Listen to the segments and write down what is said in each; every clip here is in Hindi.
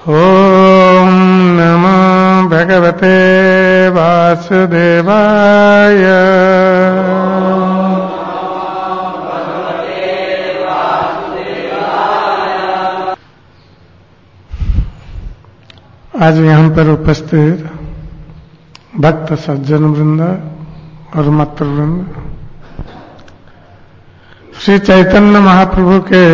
ओम नमो भगवते वासुदेवाय। आज यहाँ पर उपस्थित भक्त सज्जन वृंद और मित्र वृंद, श्री चैतन्य महाप्रभु के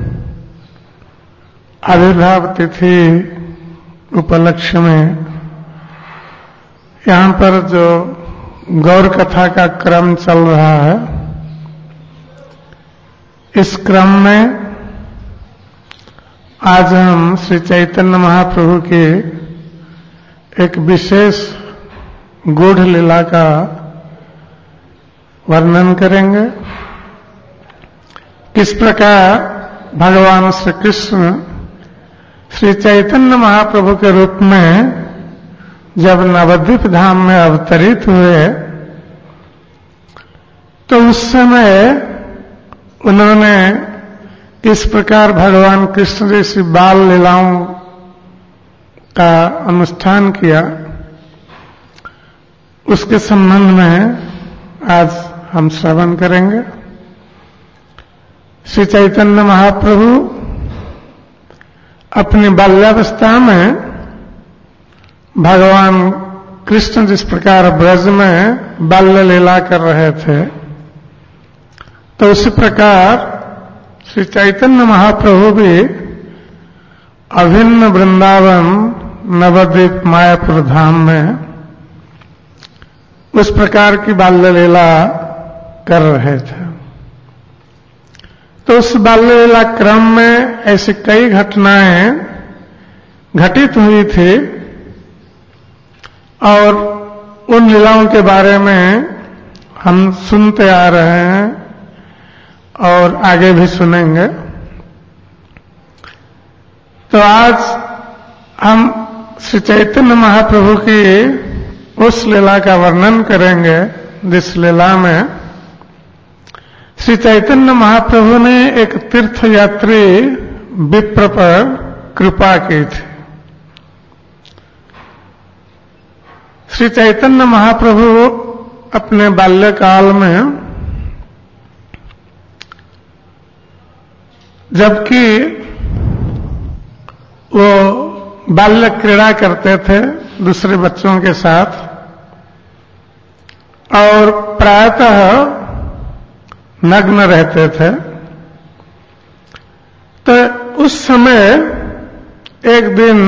आविर्भाव तिथि उपलक्ष्य में यहाँ पर जो गौर कथा का क्रम चल रहा है, इस क्रम में आज हम श्री चैतन्य महाप्रभु की एक विशेष गूढ़ लीला का वर्णन करेंगे। किस प्रकार भगवान श्री कृष्ण श्री चैतन्य महाप्रभु के रूप में जब नवद्वीप धाम में अवतरित हुए तो उस समय उन्होंने इस प्रकार भगवान कृष्ण जैसी बाल लीलाओं का अनुष्ठान किया, उसके संबंध में आज हम श्रवण करेंगे। श्री चैतन्य महाप्रभु अपनी बाल्यावस्था में भगवान कृष्ण जिस प्रकार ब्रज में बाल्य लीला कर रहे थे, तो उसी प्रकार श्री चैतन्य महाप्रभु भी अभिन्न वृंदावन नवद्वीप मायापुर धाम में उस प्रकार की बाल्य लीला कर रहे थे। तो उस बाल्य लीला क्रम में ऐसी कई घटनाएं घटित हुई थी और उन लीलाओं के बारे में हम सुनते आ रहे हैं और आगे भी सुनेंगे। तो आज हम श्री चैतन्य महाप्रभु की उस लीला का वर्णन करेंगे जिस लीला में श्री चैतन्य महाप्रभु ने एक तीर्थयात्री विप्र पर कृपा की थी। श्री चैतन्य महाप्रभु अपने बाल्यकाल में, जबकि वो बाल्य क्रीड़ा करते थे दूसरे बच्चों के साथ और प्रायतः नग्न रहते थे, तो उस समय एक दिन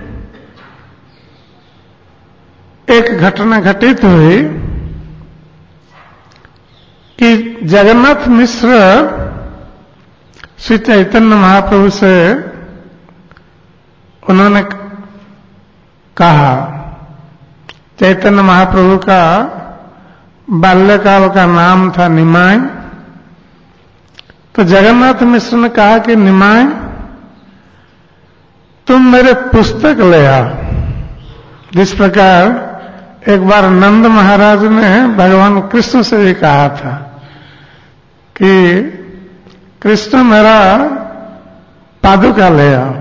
एक घटना घटित हुई कि जगन्नाथ मिश्र श्री चैतन्य महाप्रभु से उन्होंने कहा, चैतन्य महाप्रभु का बाल्यकाल का नाम था निमाय। तो जगन्नाथ मिश्र ने कहा कि निमाय, तुम मेरे पुस्तक ले आओ। जिस प्रकार एक बार नंद महाराज ने भगवान कृष्ण से भी कहा था कि कृष्ण मेरा पादुका ले आओ,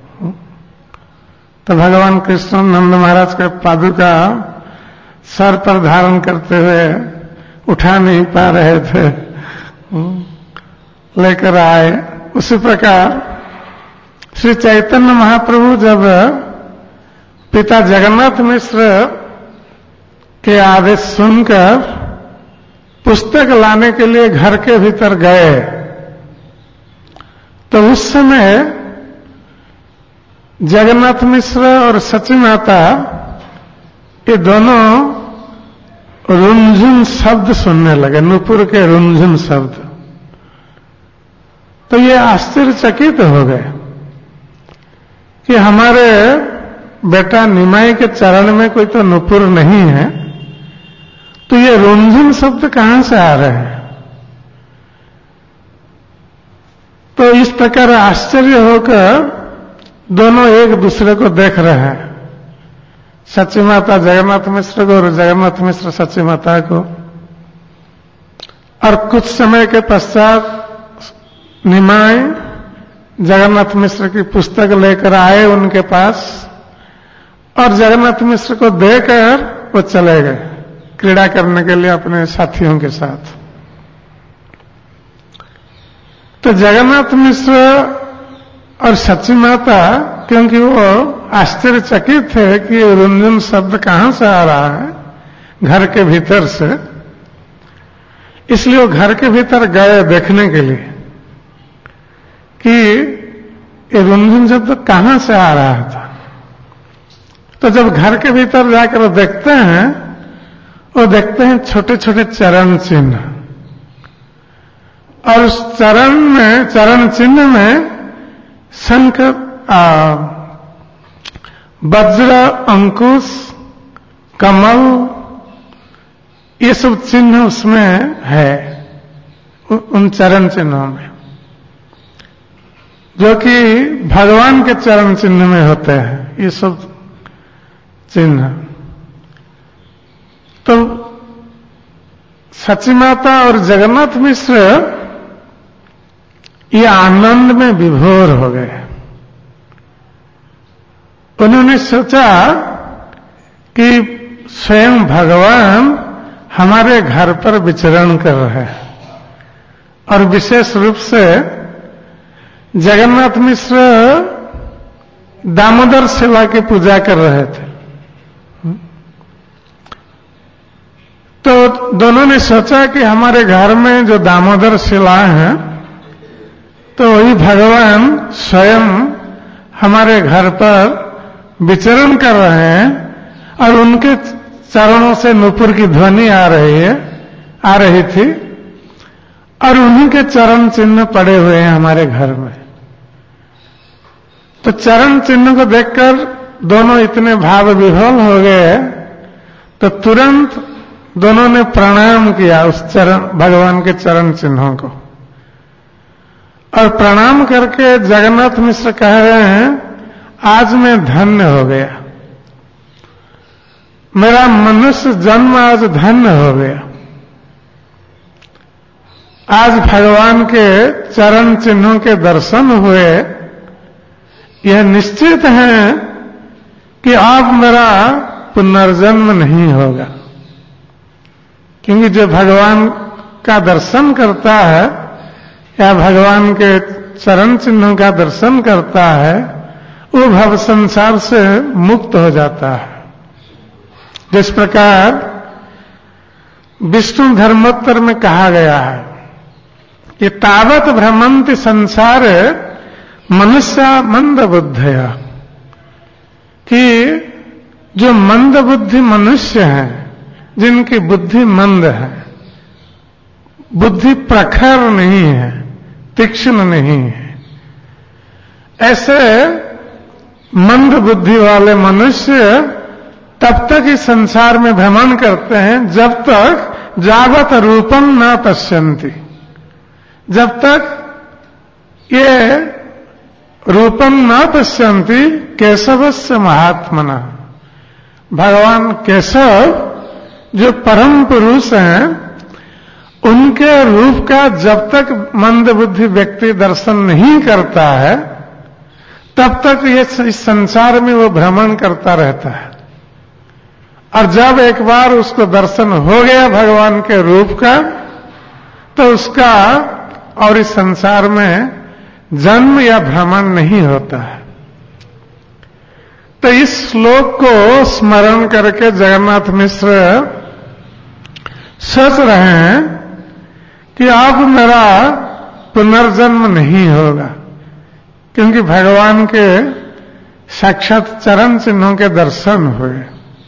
तो भगवान कृष्ण नंद महाराज के पादुका सर पर धारण करते हुए उठा नहीं पा रहे थे, लेकर आए। उसी प्रकार श्री चैतन्य महाप्रभु जब पिता जगन्नाथ मिश्र के आदेश सुनकर पुस्तक लाने के लिए घर के भीतर गए, तो उस समय जगन्नाथ मिश्र और सची माता ये दोनों रुंझुन शब्द सुनने लगे, नुपुर के रुंझुन शब्द। तो ये आश्चर्यचकित हो गए कि हमारे बेटा निमाई के चरण में कोई तो नुपुर नहीं है, तो ये रुंझुन शब्द कहां से आ रहे हैं। तो इस प्रकार आश्चर्य होकर दोनों एक दूसरे को देख रहे हैं, सची माता जगन्नाथ मिश्र को और जगन्नाथ मिश्र सची माता को। और कुछ समय के पश्चात निमाय जगन्नाथ मिश्र की पुस्तक लेकर आए उनके पास, और जगन्नाथ मिश्र को देकर वो चले गए क्रीड़ा करने के लिए अपने साथियों के साथ। तो जगन्नाथ मिश्र और सची माता, क्योंकि वो आश्चर्यचकित थे कि रुंझुन शब्द कहां से आ रहा है, घर के भीतर से, इसलिए वो घर के भीतर गए देखने के लिए कि ये रुंझुन शब्द कहां से आ रहा था। तो जब घर के भीतर जाकर वो देखते हैं छोटे छोटे चरण चिन्ह, और उस चरण चिन्ह में शंख, वज्र, अंकुश, कमल, ये सब चिन्ह उसमें है, उन चरण चिन्हों में, जो कि भगवान के चरण चिन्ह में होते हैं ये सब चिन्ह। तो सची माता और जगन्नाथ मिश्र ये आनंद में विभोर हो गए। उन्होंने सोचा कि स्वयं भगवान हमारे घर पर विचरण कर रहे हैं, और विशेष रूप से जगन्नाथ मिश्र दामोदर शिला की पूजा कर रहे थे। तो दोनों ने सोचा कि हमारे घर में जो दामोदर शिला है, तो वही भगवान स्वयं हमारे घर पर विचरण कर रहे हैं, और उनके चरणों से नूपुर की ध्वनि आ रही थी, और उन्हीं के चरण चिन्ह पड़े हुए हैं हमारे घर में। तो चरण चिन्ह को देखकर दोनों इतने भाव विह्वल हो गए, तो तुरंत दोनों ने प्रणाम किया उस भगवान के चरण चिन्हों को, और प्रणाम करके जगन्नाथ मिश्र कह रहे हैं, आज मैं धन्य हो गया, मेरा मनुष्य जन्म आज धन्य हो गया। आज भगवान के चरण चिन्हों के दर्शन हुए, यह निश्चित है कि अब मेरा पुनर्जन्म नहीं होगा, क्योंकि जो भगवान का दर्शन करता है या भगवान के चरण चिन्हों का दर्शन करता है, वो भव संसार से मुक्त हो जाता है। जिस प्रकार विष्णु धर्मोत्तर में कहा गया है कि तावत भ्रमंति संसार मनुष्य मंद बुद्धया, कि जो मंद बुद्धि मनुष्य हैं, जिनकी बुद्धि मंद है, बुद्धि प्रखर नहीं है, तीक्ष्ण नहीं है, ऐसे मंद बुद्धि वाले मनुष्य तब तक इस संसार में भ्रमण करते हैं जब तक जावत रूपम न पश्यन्ति, जब तक ये रूपम न पश्यन्ति केशवस्य महात्मना, भगवान केशव जो परम पुरुष हैं, उनके रूप का जब तक मंद बुद्धि व्यक्ति दर्शन नहीं करता है, तब तक ये इस संसार में वो भ्रमण करता रहता है। और जब एक बार उसको दर्शन हो गया भगवान के रूप का, तो उसका और इस संसार में जन्म या भ्रमण नहीं होता है। तो इस श्लोक को स्मरण करके जगन्नाथ मिश्र सोच रहे हैं कि अब मेरा पुनर्जन्म नहीं होगा, क्योंकि भगवान के साक्षात चरण चिन्हों के दर्शन हुए।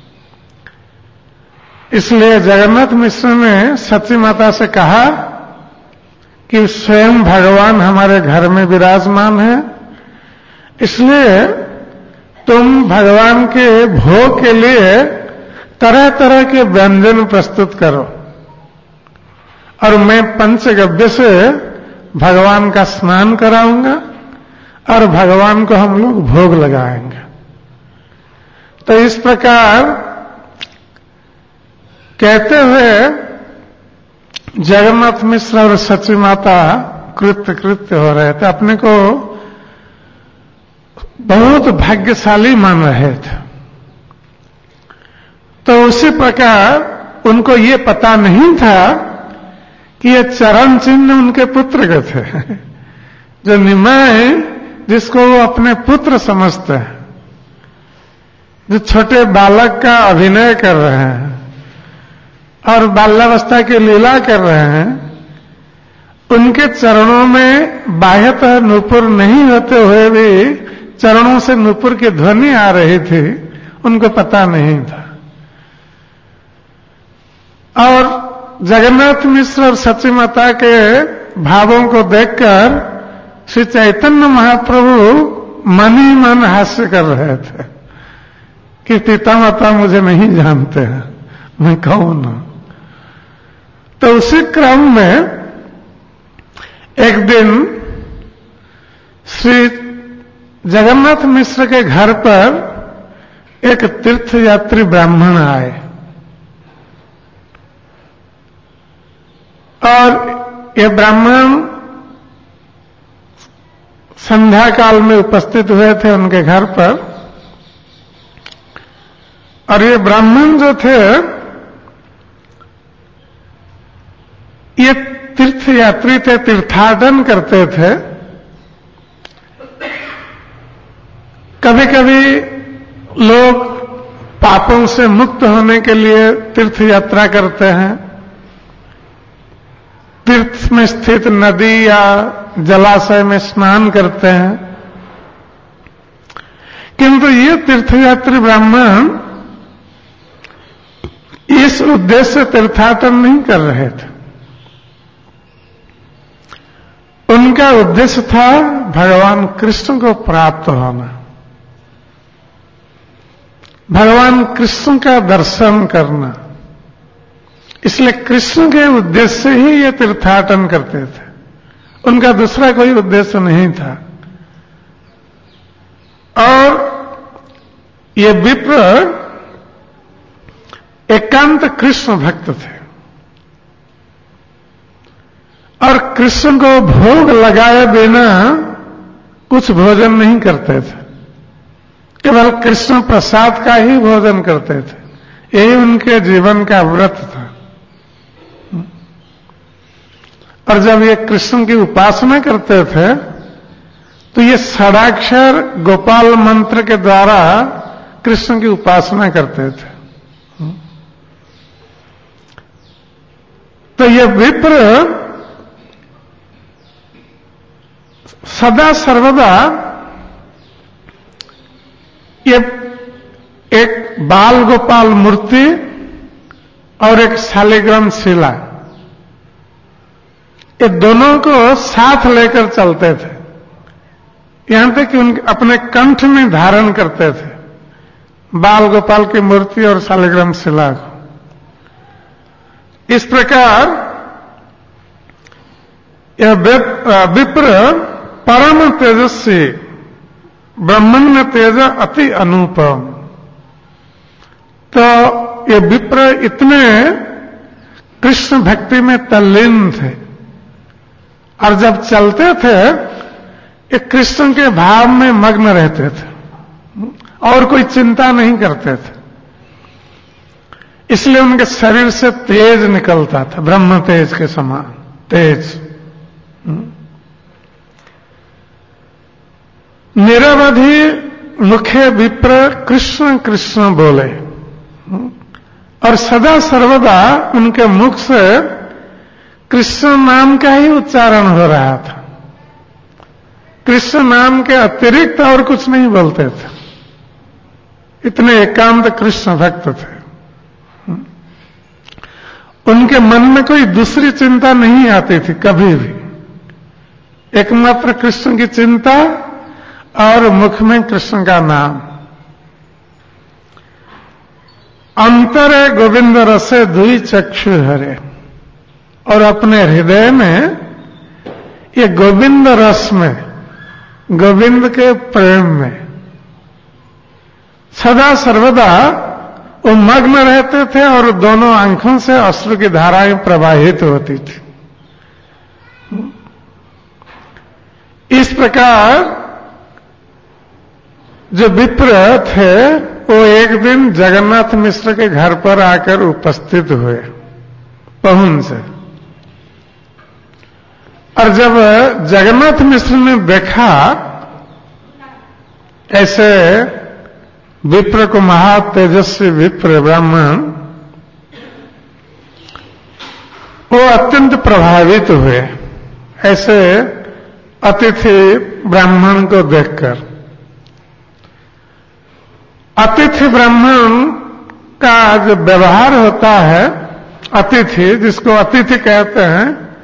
इसलिए जगन्नाथ मिश्र ने सची माता से कहा कि स्वयं भगवान हमारे घर में विराजमान है, इसलिए तुम भगवान के भोग के लिए तरह तरह के व्यंजन प्रस्तुत करो, और मैं पंचगव्य से भगवान का स्नान कराऊंगा और भगवान को हम लोग भोग लगाएंगे। तो इस प्रकार कहते हुए जगन्नाथ मिश्र और सची माता कृत्य हो रहे थे, अपने को बहुत भाग्यशाली मान रहे थे। तो उसी प्रकार उनको ये पता नहीं था कि ये चरण चिन्ह उनके पुत्र के थे। जो निमाय जिसको वो अपने पुत्र समझते हैं, जो छोटे बालक का अभिनय कर रहे हैं और बाल्यावस्था की लीला कर रहे हैं, उनके चरणों में बाह्यतः नूपुर नहीं होते हुए भी चरणों से नूपुर की ध्वनि आ रही थी, उनको पता नहीं था। और जगन्नाथ मिश्र और सची माता के भावों को देखकर श्री चैतन्य महाप्रभु मन ही मन हास्य कर रहे थे कि पिता माता मुझे नहीं जानते हैं, मैं कौन हूं। तो उसी क्रम में एक दिन श्री जगन्नाथ मिश्र के घर पर एक तीर्थयात्री ब्राह्मण आए और ये ब्राह्मण संध्या काल में उपस्थित हुए थे उनके घर पर। और ये ब्राह्मण जो थे ये तीर्थयात्री थे, तीर्थाटन करते थे। कभी कभी लोग पापों से मुक्त होने के लिए तीर्थ यात्रा करते हैं, तीर्थ में स्थित नदी या जलाशय में स्नान करते हैं। किंतु ये तीर्थयात्री ब्राह्मण इस उद्देश्य से तीर्थाटन नहीं कर रहे थे। उनका उद्देश्य था भगवान कृष्ण को प्राप्त होना, भगवान कृष्ण का दर्शन करना। इसलिए कृष्ण के उद्देश्य से ही ये तीर्थाटन करते थे, उनका दूसरा कोई उद्देश्य नहीं था। और ये विप्र एकांत कृष्ण भक्त थे और कृष्ण को भोग लगाए बिना कुछ भोजन नहीं करते थे, केवल कृष्ण प्रसाद का ही भोजन करते थे। यही उनके जीवन का व्रत था। और जब ये कृष्ण की उपासना करते थे तो ये षडाक्षर गोपाल मंत्र के द्वारा कृष्ण की उपासना करते थे। तो ये विप्र सदा सर्वदा ये एक बाल गोपाल मूर्ति और एक शालिग्राम शिला, ये दोनों को साथ लेकर चलते थे, यहां तक कि उनके अपने कंठ में धारण करते थे बाल गोपाल की मूर्ति और शालिग्राम शिला को। इस प्रकार यह विप्र परम तेजस्वी, ब्रह्मण्य तेज अति अनुपम। तो ये विप्र इतने कृष्ण भक्ति में तल्लीन थे और जब चलते थे ये कृष्ण के भाव में मग्न रहते थे और कोई चिंता नहीं करते थे। इसलिए उनके शरीर से तेज निकलता था, ब्रह्म तेज के समान तेज। निरवधि मुखे विप्र कृष्ण कृष्ण बोले और सदा सर्वदा उनके मुख से कृष्ण नाम का ही उच्चारण हो रहा था। कृष्ण नाम के अतिरिक्त और कुछ नहीं बोलते थे, इतने एकांत कृष्ण भक्त थे। उनके मन में कोई दूसरी चिंता नहीं आती थी कभी भी, एकमात्र कृष्ण की चिंता और मुख में कृष्ण का नाम। अंतरे गोविंद रसे दुई चक्षु हरे, और अपने हृदय में ये गोविंद रस में, गोविंद के प्रेम में सदा सर्वदा वो मग्न रहते थे और दोनों आंखों से अश्रु की धाराएं प्रवाहित होती थी। इस प्रकार जो विप्र थे वो एक दिन जगन्नाथ मिश्र के घर पर आकर उपस्थित हुए पहुन से। और जब जगन्नाथ मिश्र ने देखा ऐसे विप्र को, महा तेजस्वी विप्र ब्राह्मण, वो अत्यंत प्रभावित हुए ऐसे अतिथि ब्राह्मण को देखकर। अतिथि ब्राह्मण का जो व्यवहार होता है, अतिथि जिसको अतिथि कहते हैं,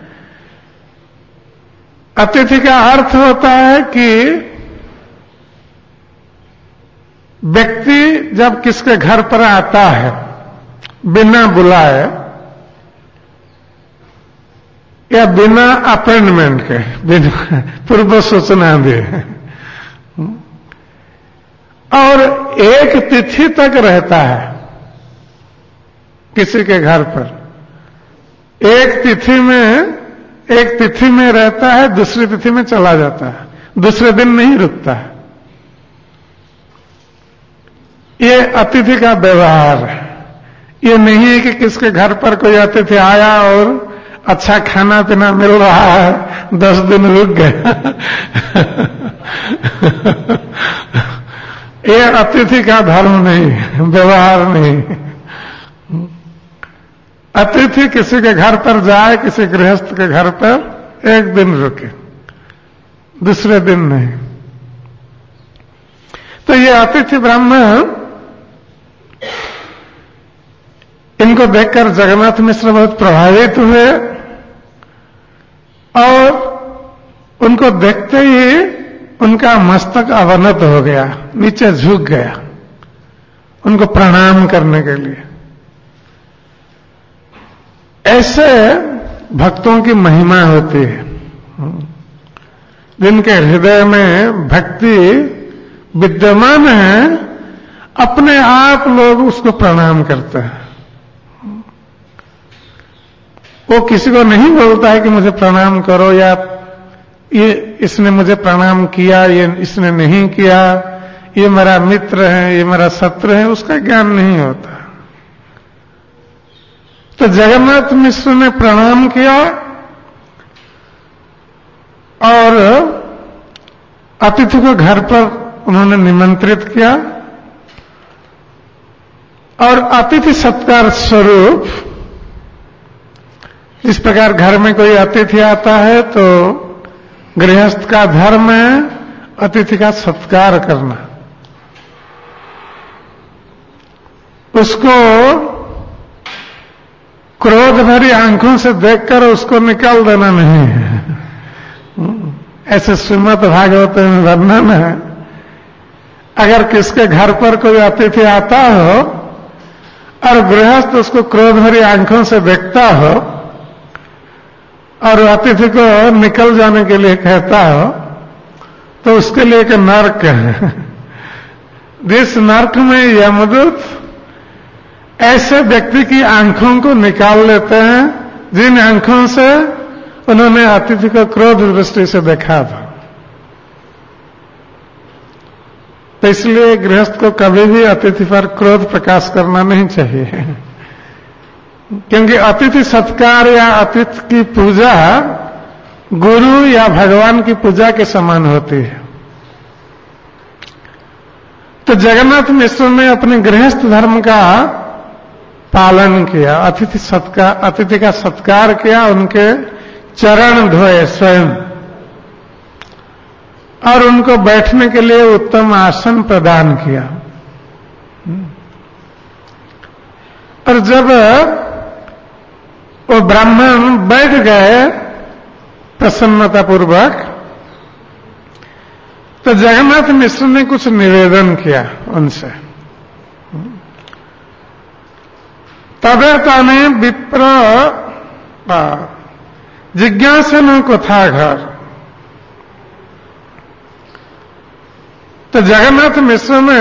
अतिथि का अर्थ होता है कि व्यक्ति जब किसके घर पर आता है बिना बुलाए या बिना अपॉइंटमेंट के, बिना पूर्व सूचना दिए, और एक तिथि तक रहता है किसी के घर पर, एक तिथि में रहता है, दूसरी तिथि में चला जाता है, दूसरे दिन नहीं रुकता है। ये अतिथि का व्यवहार है। ये नहीं है कि किसके घर पर कोई अतिथि आया और अच्छा खाना पीना मिल रहा है, 10 दिन रुक गया। ये अतिथि का धर्म नहीं, व्यवहार नहीं। अतिथि किसी के घर पर जाए, किसी गृहस्थ के घर पर 1 दिन रुके, दूसरे दिन नहीं। तो ये अतिथि ब्राह्मण, इनको देखकर जगन्नाथ मिश्र बहुत प्रभावित हुए और उनको देखते ही उनका मस्तक अवनत हो गया, नीचे झुक गया उनको प्रणाम करने के लिए। ऐसे भक्तों की महिमा होती है, जिनके हृदय में भक्ति विद्यमान है, अपने आप लोग उसको प्रणाम करते हैं। वो किसी को नहीं बोलता है कि मुझे प्रणाम करो, या ये इसने मुझे प्रणाम किया, ये इसने नहीं किया, ये मेरा मित्र है, ये मेरा शत्रु है, उसका ज्ञान नहीं होता। तो जगन्नाथ मिश्र ने प्रणाम किया और अतिथि को घर पर उन्होंने निमंत्रित किया, और अतिथि सत्कार स्वरूप, इस प्रकार घर में कोई अतिथि आता है तो गृहस्थ का धर्म है अतिथि का सत्कार करना, उसको क्रोध भरी आंखों से देखकर उसको निकाल देना नहीं है। ऐसे श्रीमद् भागवत में वर्णन है, अगर किसके घर पर कोई अतिथि आता हो और गृहस्थ उसको क्रोध भरी आंखों से देखता हो और अतिथि को निकल जाने के लिए कहता हो, तो उसके लिए एक नरक है। जिस नरक में यमदूत ऐसे व्यक्ति की आंखों को निकाल लेते हैं जिन आंखों से उन्होंने अतिथि को क्रोध दृष्टि से देखा था। तो इसलिए गृहस्थ को कभी भी अतिथि पर क्रोध प्रकाश करना नहीं चाहिए, क्योंकि अतिथि सत्कार या अतिथि की पूजा गुरु या भगवान की पूजा के समान होती है। तो जगन्नाथ मिश्र ने अपने गृहस्थ धर्म का पालन किया, अतिथि का सत्कार किया, उनके चरण धोए स्वयं, और उनको बैठने के लिए उत्तम आसन प्रदान किया। और जब वो ब्राह्मण बैठ गए प्रसन्नतापूर्वक, तो जगन्नाथ मिश्र ने कुछ निवेदन किया उनसे। तदेताने विप्र जिज्ञासन कथा घर। तो जगन्नाथ मिश्र ने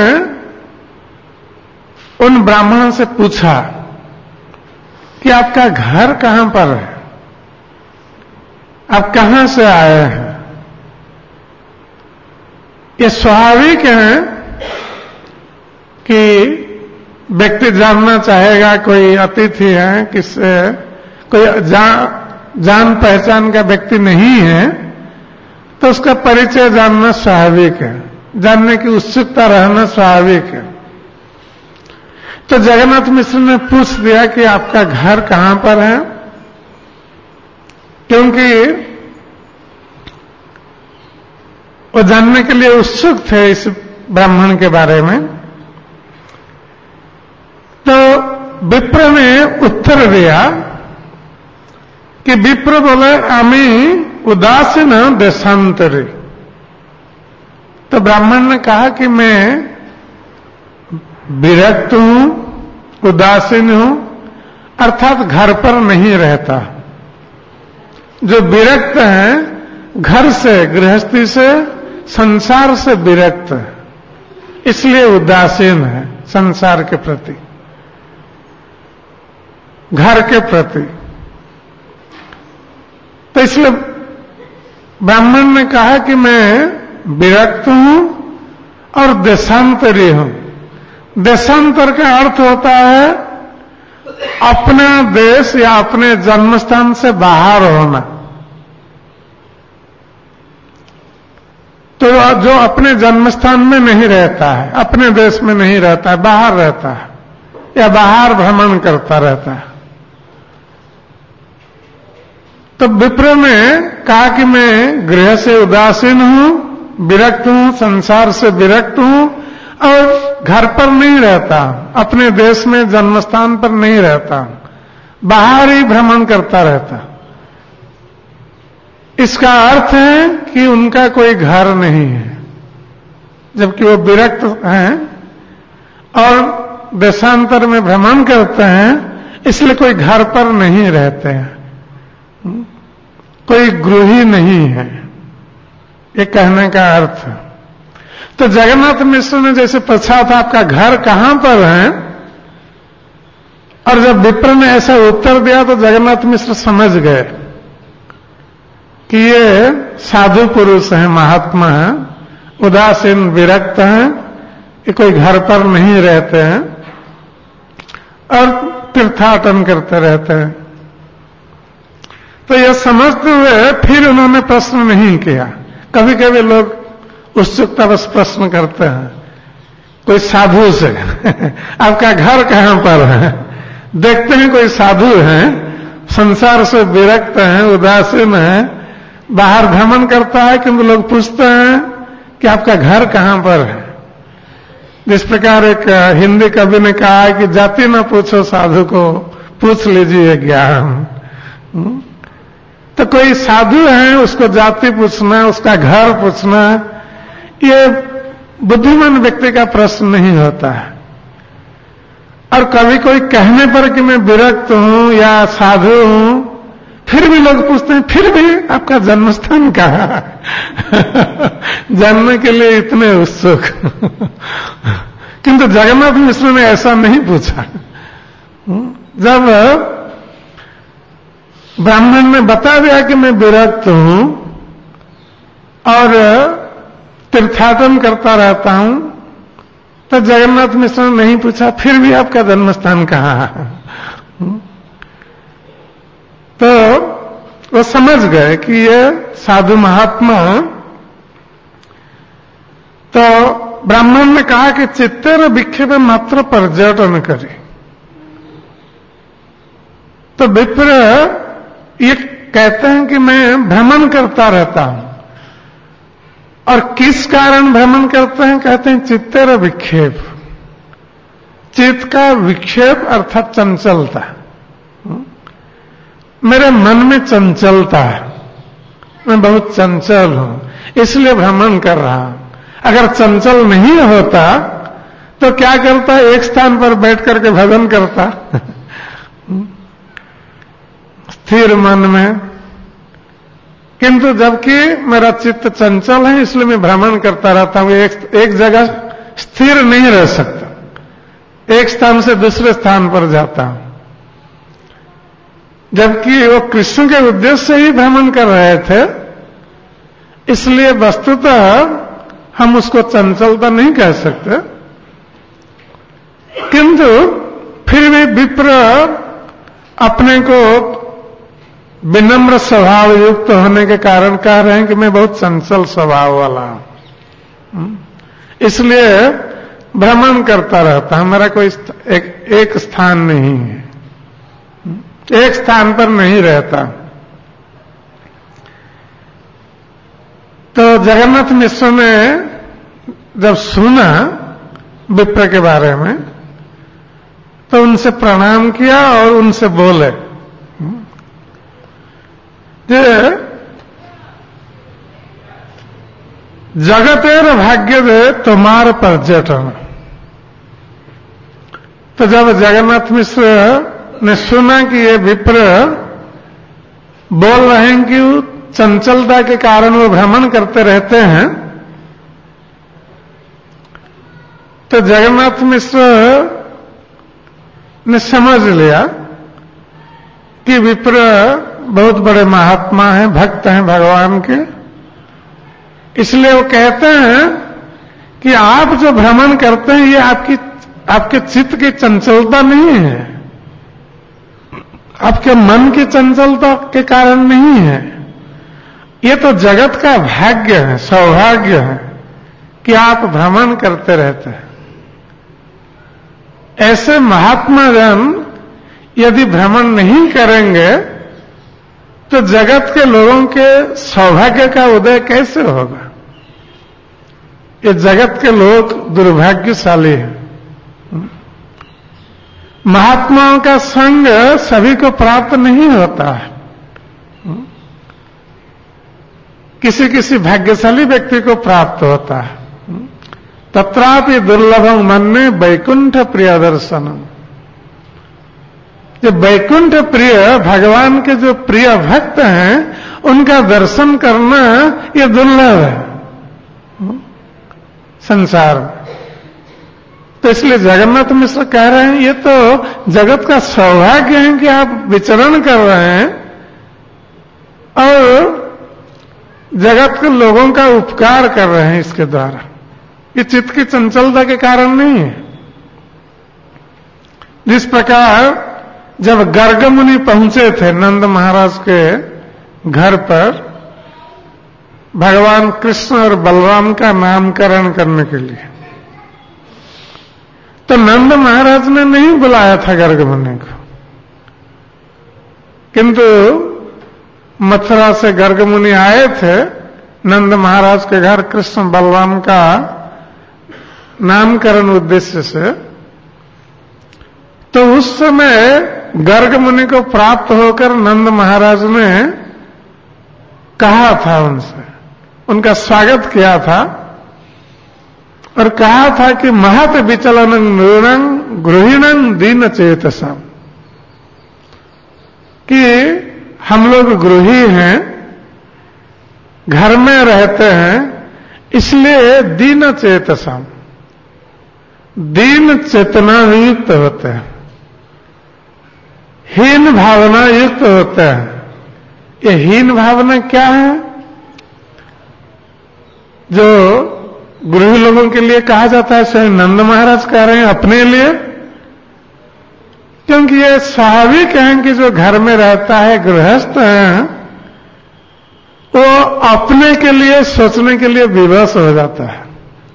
उन ब्राह्मणों से पूछा कि आपका घर कहां पर है, आप कहां से आए हैं। ये स्वाभाविक है कि व्यक्ति जानना चाहेगा, कोई अतिथि है, किससे कोई जान पहचान का व्यक्ति नहीं है, तो उसका परिचय जानना स्वाभाविक है, जानने की उत्सुकता रहना स्वाभाविक है। तो जगन्नाथ मिश्र ने पूछ दिया कि आपका घर कहां पर है, क्योंकि वो जानने के लिए उत्सुक थे इस ब्राह्मण के बारे में। तो विप्र ने उत्तर दिया कि विप्र बोले आमी उदासीन देशांतरे। तो ब्राह्मण ने कहा कि मैं विरक्त हूं, उदासीन हूं, अर्थात घर पर नहीं रहता। जो विरक्त है घर से, गृहस्थी से, संसार से विरक्त है, इसलिए उदासीन है संसार के प्रति, घर के प्रति। तो इसलिए ब्राह्मण ने कहा कि मैं विरक्त हूं और देशांतरी हूं। देशांतर का अर्थ होता है अपना देश या अपने जन्मस्थान से बाहर होना। तो जो अपने जन्मस्थान में नहीं रहता है, अपने देश में नहीं रहता है, बाहर रहता है या बाहर भ्रमण करता रहता है। तो विप्र ने कहा कि मैं गृह से उदासीन हूं, विरक्त हूं, संसार से विरक्त हूं और घर पर नहीं रहता, अपने देश में जन्मस्थान पर नहीं रहता, बाहर ही भ्रमण करता रहता। इसका अर्थ है कि उनका कोई घर नहीं है, जबकि वो विरक्त हैं और देशांतर में भ्रमण करते हैं, इसलिए कोई घर पर नहीं रहते हैं, कोई गृही नहीं है, ये कहने का अर्थ है। तो जगन्नाथ मिश्र ने जैसे पूछा था आपका घर कहां पर है, और जब विप्र ने ऐसा उत्तर दिया तो जगन्नाथ मिश्र समझ गए कि ये साधु पुरुष हैं, महात्मा हैं, उदासीन विरक्त हैं, ये कोई घर पर नहीं रहते हैं और तीर्थाटन करते रहते हैं। तो यह समझते हुए फिर उन्होंने प्रश्न नहीं किया। कभी कभी लोग उत्सुकता बस प्रश्न करते हैं कोई साधु से आपका घर कहां पर है, देखते हैं कोई साधु है, संसार से विरक्त हैं, उदासीन हैं, बाहर भ्रमण करता है, किंतु लोग पूछते हैं कि आपका घर कहां पर है। जिस प्रकार एक हिंदी कवि ने कहा है कि जाति न पूछो साधु को, पूछ लीजिए ज्ञान। तो कोई साधु है, उसको जाति पूछना, उसका घर पूछना, ये बुद्धिमान व्यक्ति का प्रश्न नहीं होता है। और कभी कोई कहने पर कि मैं विरक्त हूं या साधु हूं, फिर भी लोग पूछते हैं फिर भी आपका जन्मस्थान कहां है जानने के लिए इतने उत्सुक किंतु जगन्नाथ मिश्र ने ऐसा नहीं पूछा। जब ब्राह्मण ने बता दिया कि मैं विरक्त हूं और तीर्थाटन करता रहता हूं, तो जगन्नाथ मिश्र ने नहीं पूछा फिर भी आपका जन्मस्थान कहां है। तो वो समझ गए कि ये साधु महात्मा। तो ब्राह्मण ने कहा कि चित्तेर विक्षेप मात्र पर्यटन करे। तो विप्र ये कहते हैं कि मैं भ्रमण करता रहता हूं, और किस कारण भ्रमण करते हैं, कहते हैं चित्तेर विक्षेप, चित्त का विक्षेप अर्थात चंचलता। मेरे मन में चंचलता है, मैं बहुत चंचल हूं, इसलिए भ्रमण कर रहा हूं। अगर चंचल नहीं होता तो क्या करता, एक स्थान पर बैठ करके भजन करता स्थिर मन में। किंतु जबकि मेरा चित्त चंचल है, इसलिए मैं भ्रमण करता रहता हूं, एक जगह स्थिर नहीं रह सकता, एक स्थान से दूसरे स्थान पर जाता हूं। जबकि वो कृष्ण के उद्देश्य से ही भ्रमण कर रहे थे, इसलिए वस्तुतः हम उसको चंचलता नहीं कह सकते। किंतु फिर भी विप्र अपने को विनम्र स्वभाव युक्त होने के कारण कह रहे हैं कि मैं बहुत चंचल स्वभाव वाला हूं, इसलिए भ्रमण करता रहता हूं, मेरा कोई एक स्थान नहीं है, एक स्थान पर नहीं रहता। तो जगन्नाथ मिश्र ने जब सुना विप्र के बारे में तो उनसे प्रणाम किया और उनसे बोले जे जगतेर भाग्य दे तुम्हार पर्यटन। तो जब जगन्नाथ मिश्र ने सुना कि ये विप्र बोल रहे हैं कि चंचलता के कारण वो भ्रमण करते रहते हैं, तो जगन्नाथ मिश्र ने समझ लिया कि विप्र बहुत बड़े महात्मा हैं, भक्त हैं भगवान के। इसलिए वो कहते हैं कि आप जो भ्रमण करते हैं ये आपके चित्त की चंचलता नहीं है, आपके मन की चंचलता के कारण नहीं है, ये तो जगत का भाग्य है, सौभाग्य है कि आप भ्रमण करते रहते हैं। ऐसे महात्मा जन यदि भ्रमण नहीं करेंगे तो जगत के लोगों के सौभाग्य का उदय कैसे होगा? ये जगत के लोग दुर्भाग्यशाली हैं। महात्माओं का संग सभी को प्राप्त नहीं होता है, किसी किसी भाग्यशाली व्यक्ति को प्राप्त होता है। तत्रापि दुर्लभं मन्ये वैकुंठ प्रिय दर्शनम। जो वैकुंठ प्रिय भगवान के जो प्रिय भक्त हैं उनका दर्शन करना ये दुर्लभ है संसार में। तो इसलिए जगन्नाथ मिश्र कह रहे हैं ये तो जगत का सौभाग्य है कि आप विचरण कर रहे हैं और जगत के लोगों का उपकार कर रहे हैं इसके द्वारा। ये चित्त की चंचलता के कारण नहीं है। जिस प्रकार जब गर्ग मुनि पहुंचे थे नंद महाराज के घर पर भगवान कृष्ण और बलराम का नामकरण करने के लिए, तो नंद महाराज ने नहीं बुलाया था गर्ग मुनि को, किंतु मथुरा से गर्ग मुनि आए थे नंद महाराज के घर कृष्ण बलराम का नामकरण उद्देश्य से। तो उस समय गर्ग मुनि को प्राप्त होकर नंद महाराज ने कहा था उनसे, उनका स्वागत किया था और कहा था कि महत विचलन नृणं गृहिणं दीन चेतसा, कि हम लोग गृही हैं, घर में रहते हैं, इसलिए दीन चेतसा, दीन चेतना युक्त होते हैं, हीन भावना युक्त होते हैं। ये हीन भावना क्या है? जो गृही लोगों के लिए कहा जाता है, स्वयं नंद महाराज कह रहे हैं अपने लिए, क्योंकि ये स्वाभाविक है कि जो घर में रहता है, गृहस्थ है, वो अपने के लिए सोचने के लिए विवश हो जाता है।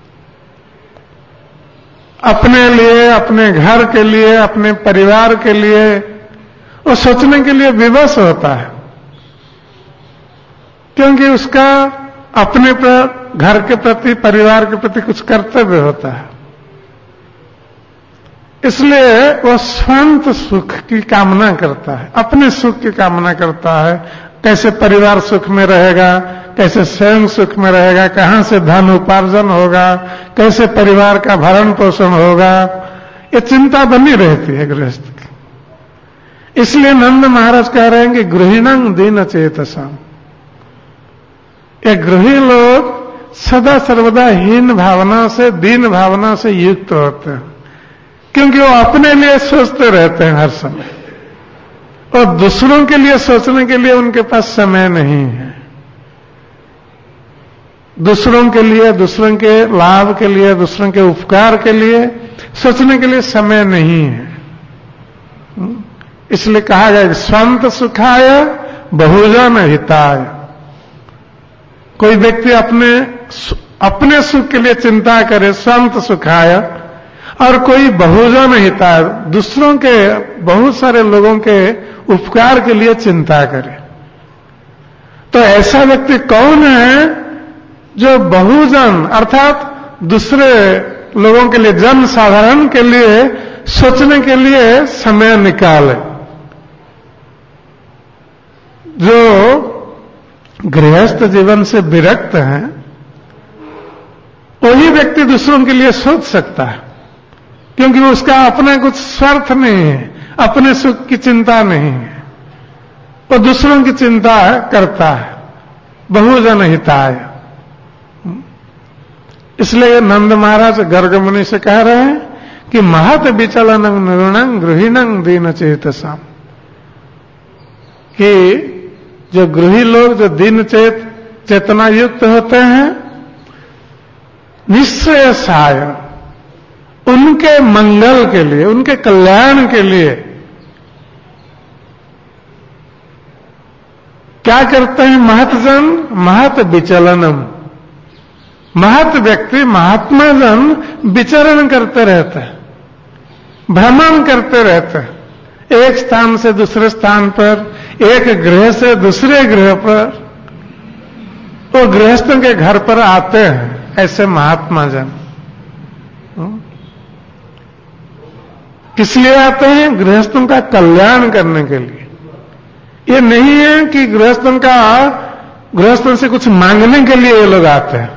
अपने लिए, अपने घर के लिए, अपने परिवार के लिए वो सोचने के लिए विवश होता है, क्योंकि उसका अपने पर, घर के प्रति, परिवार के प्रति कुछ कर्तव्य होता है। इसलिए वो स्वंत सुख की कामना करता है, अपने सुख की कामना करता है। कैसे परिवार सुख में रहेगा, कैसे स्वयं सुख में रहेगा, कहां से धन उपार्जन होगा, कैसे परिवार का भरण पोषण होगा, ये चिंता बनी रहती है गृहस्थ की। इसलिए नंद महाराज कह रहे हैं कि गृहिणं दीन चेतसा, ये गृही लोग सदा सर्वदा हीन भावना से, दीन भावना से युक्त होते हैं, क्योंकि वो अपने लिए सोचते रहते हैं हर समय, और दूसरों के लिए सोचने के लिए उनके पास समय नहीं है। दूसरों के लिए, दूसरों के लाभ के लिए, दूसरों के उपकार के लिए सोचने के लिए समय नहीं है। इसलिए कहा गया स्वंत सुखाय बहुजन हिताय। कोई व्यक्ति अपने सुख के लिए चिंता करे, स्वंत सुखाय, और कोई बहुजन हिताय, दूसरों के, बहुत सारे लोगों के उपकार के लिए चिंता करे। तो ऐसा व्यक्ति कौन है जो बहुजन अर्थात दूसरे लोगों के लिए, जन साधारण के लिए सोचने के लिए समय निकाले। जो गृहस्थ जीवन से विरक्त हैं, वही व्यक्ति दूसरों के लिए सोच सकता है, क्योंकि उसका अपना कुछ स्वार्थ नहीं है, अपने सुख की चिंता नहीं है, वो दूसरों की चिंता करता है। बहुजन हिताय। इसलिए नंद महाराज गर्ग मुनि से कह रहे हैं कि महत विचलन नृणं गृहिणं दीन चेतसाम, कि जो गृही लोग, जो दीन चेतना युक्त होते हैं, निश्चय साय, उनके मंगल के लिए, उनके कल्याण के लिए क्या करते हैं? महतजन महत विचलनम। महत व्यक्ति, महात्मा जन विचरण करते रहते हैं, भ्रमण करते रहते हैं, एक स्थान से दूसरे स्थान पर, एक गृह से दूसरे गृह पर, वो गृहस्थों के घर पर आते हैं। ऐसे महात्मा जन किस लिए आते हैं? गृहस्थों का कल्याण करने के लिए। ये नहीं है कि गृहस्थों से कुछ मांगने के लिए ये लोग आते हैं,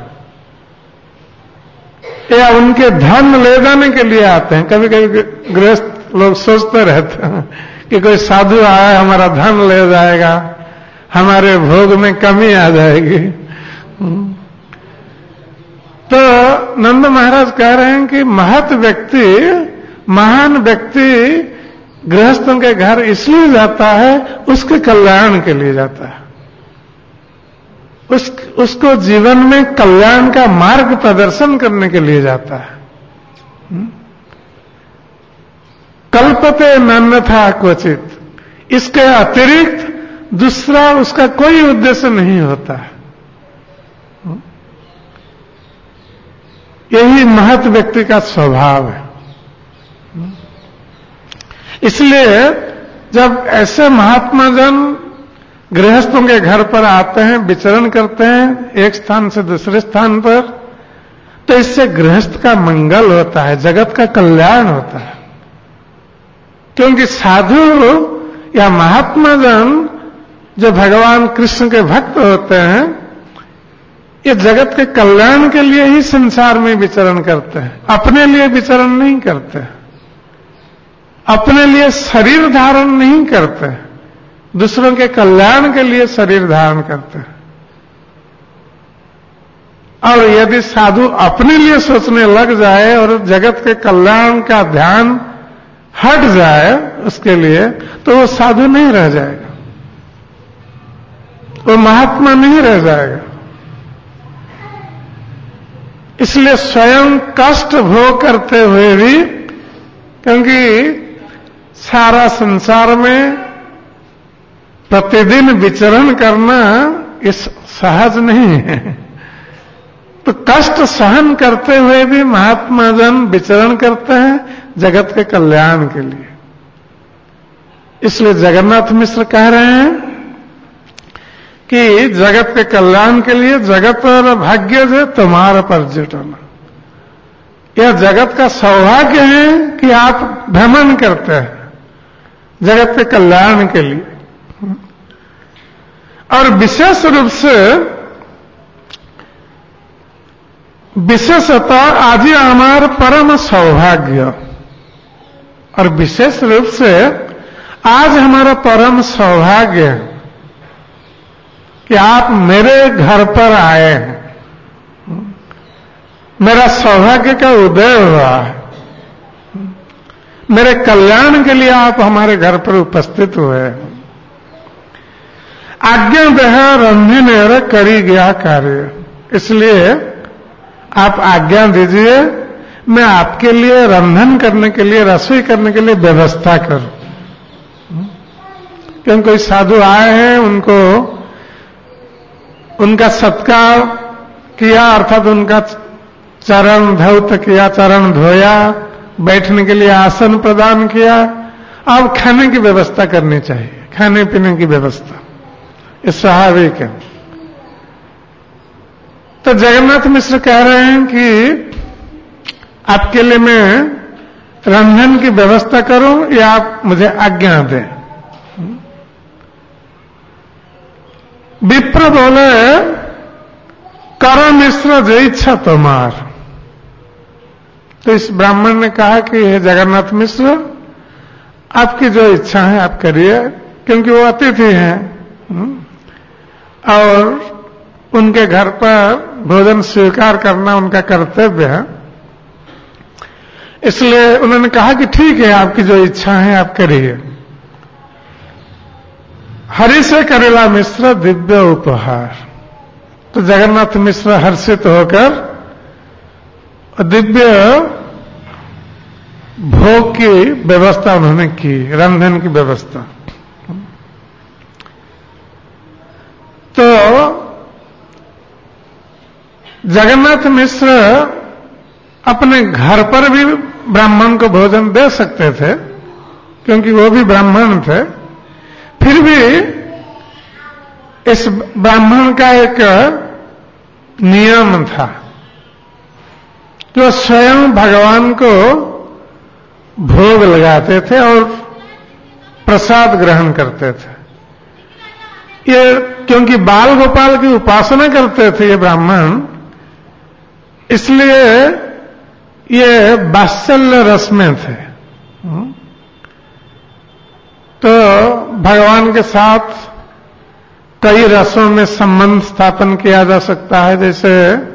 या उनके धन ले जाने के लिए आते हैं। कभी कभी गृहस्थ लोग सोचते रहते हैं कि कोई साधु आया, हमारा धन ले जाएगा, हमारे भोग में कमी आ जाएगी। तो नंद महाराज कह रहे हैं कि महत व्यक्ति, महान व्यक्ति गृहस्थों के घर इसलिए जाता है, उसके कल्याण के लिए जाता है, उसको जीवन में कल्याण का मार्ग प्रदर्शन करने के लिए जाता है। कल्पते नान्यथा क्वचित, इसके अतिरिक्त दूसरा उसका कोई उद्देश्य नहीं होता है। यही महत व्यक्ति का स्वभाव है। इसलिए जब ऐसे महात्मा जन गृहस्थों के घर पर आते हैं, विचरण करते हैं एक स्थान से दूसरे स्थान पर, तो इससे गृहस्थ का मंगल होता है, जगत का कल्याण होता है। क्योंकि साधु या महात्मा जन जो भगवान कृष्ण के भक्त होते हैं, ये जगत के कल्याण के लिए ही संसार में विचरण करते हैं, अपने लिए विचरण नहीं करते, अपने लिए शरीर धारण नहीं करते, दूसरों के कल्याण के लिए शरीर धारण करते हैं। और यदि साधु अपने लिए सोचने लग जाए और जगत के कल्याण का ध्यान हट जाए उसके लिए, तो वो साधु नहीं रह जाएगा, वो महात्मा नहीं रह जाएगा। इसलिए स्वयं कष्ट भोग करते हुए भी, क्योंकि सारा संसार में प्रतिदिन विचरण करना इस सहज नहीं है, तो कष्ट सहन करते हुए भी महात्मा जन विचरण करते हैं जगत के कल्याण के लिए। इसलिए जगन्नाथ मिश्र कह रहे हैं कि जगत के कल्याण के लिए जगत और भाग्य से तुम्हारा पर्यटन, यह जगत का सौभाग्य है कि आप भ्रमण करते हैं जगत के कल्याण के लिए। और विशेष रूप से विशेषतः आज हमारा परम सौभाग्य, और विशेष रूप से आज हमारा परम सौभाग्य कि आप मेरे घर पर आए हैं, मेरा सौभाग्य का उदय हुआ है, मेरे कल्याण के लिए आप हमारे घर पर उपस्थित हुए। आज्ञा देह रंधी ने करी गया कार्य, इसलिए आप आज्ञा दीजिए, मैं आपके लिए रंधन करने के लिए, रसोई करने के लिए व्यवस्था करूं। क्योंकि कोई साधु आए हैं, उनका सत्कार किया, अर्थात उनका चरण धौत किया, चरण धोया, बैठने के लिए आसन प्रदान किया, अब खाने की व्यवस्था करनी चाहिए, खाने पीने की व्यवस्था, ये स्वाभाविक है। तो जगन्नाथ मिश्र कह रहे हैं कि आपके लिए मैं रंधन की व्यवस्था करूं या आप मुझे आज्ञा दें। विप्र बोले, करो मिश्र जो इच्छा तुम्हार। तो इस ब्राह्मण ने कहा कि हे जगन्नाथ मिश्र, आपकी जो इच्छा है आप करिए, क्योंकि वो अतिथि हैं और उनके घर पर भोजन स्वीकार करना उनका कर्तव्य है। इसलिए उन्होंने कहा कि ठीक है, आपकी जो इच्छा है आप करिए। हरि से करेला मिश्र दिव्य उपहार। तो जगन्नाथ मिश्र हर्षित होकर दिव्य भोग की व्यवस्था उन्होंने की, रंधन की व्यवस्था। तो जगन्नाथ मिश्र अपने घर पर भी ब्राह्मण को भोजन दे सकते थे, क्योंकि वो भी ब्राह्मण थे। फिर भी इस ब्राह्मण का एक नियम था कि वो स्वयं भगवान को भोग लगाते थे और प्रसाद ग्रहण करते थे। ये क्योंकि बाल गोपाल की उपासना करते थे ये ब्राह्मण, इसलिए ये वात्सल्य रस में थे। तो भगवान के साथ कई रसों में संबंध स्थापन किया जा सकता है, जैसे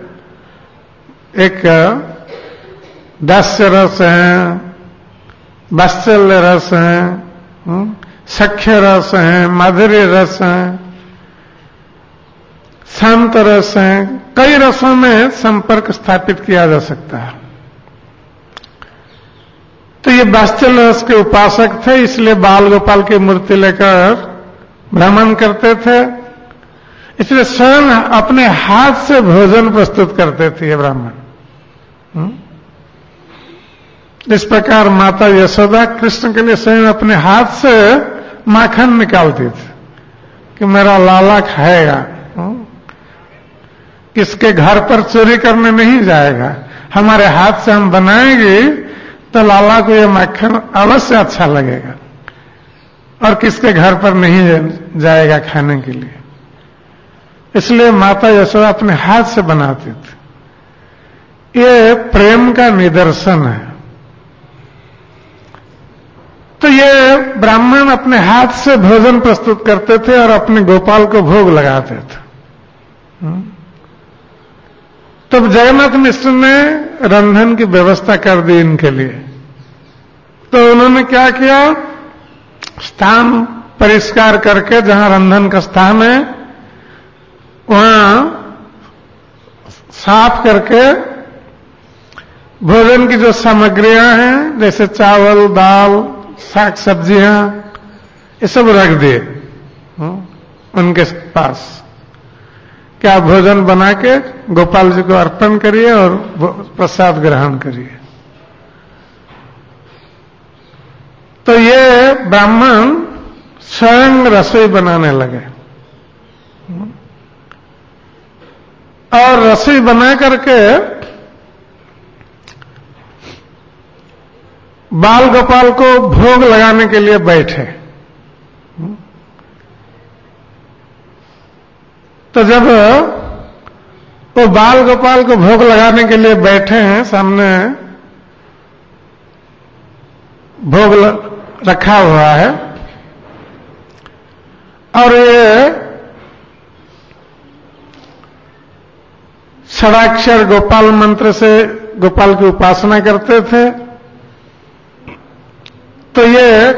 एक दास्य रस है, वात्सल्य रस है, सख्य रस है, माधुर्य रस है, शांत रस है। कई रसों में संपर्क स्थापित किया जा सकता है। तो ये वात्सल्य रस के उपासक थे, इसलिए बाल गोपाल की मूर्ति लेकर भ्रमण करते थे। इसलिए स्वयं अपने हाथ से भोजन प्रस्तुत करते थे ये ब्राह्मण। इस प्रकार माता यशोदा कृष्ण के लिए स्वयं अपने हाथ से माखन निकालती थी कि मेरा लाला खाएगा। किसके घर पर चोरी करने नहीं जाएगा, हमारे हाथ से हम बनाएंगे तो लाला को ये माखन अवश्य अच्छा लगेगा, और किसके घर पर नहीं जाएगा खाने के लिए। इसलिए माता यशोदा अपने हाथ से बनाती थी। ये प्रेम का निदर्शन है। तो ये ब्राह्मण अपने हाथ से भोजन प्रस्तुत करते थे और अपने गोपाल को भोग लगाते थे। तब जगन्नाथ मिश्र ने रंधन की व्यवस्था कर दी इनके लिए। तो उन्होंने क्या किया, स्थान परिष्कार करके, जहां रंधन का स्थान है वहां साफ करके भोजन की जो सामग्रियां हैं, जैसे चावल, दाल, साग सब्जियां, ये सब रख दिए उनके पास। क्या भोजन बना के गोपाल जी को अर्पण करिए और प्रसाद ग्रहण करिए। तो ये ब्राह्मण स्वयं रसोई बनाने लगे और रसोई बना करके बाल गोपाल को भोग लगाने के लिए बैठे। तो जब वो बाल गोपाल को भोग लगाने के लिए बैठे हैं, सामने भोग रखा हुआ है और ये षडाक्षर गोपाल मंत्र से गोपाल की उपासना करते थे। तो ये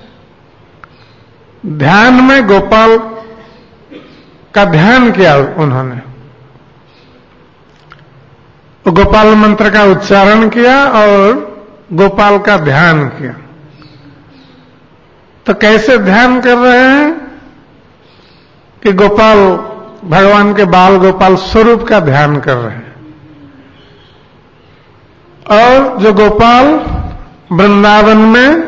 ध्यान में गोपाल का ध्यान किया उन्होंने। तो गोपाल मंत्र का उच्चारण किया और गोपाल का ध्यान किया। तो कैसे ध्यान कर रहे हैं कि गोपाल भगवान के बाल गोपाल स्वरूप का ध्यान कर रहे हैं। और जो गोपाल वृंदावन में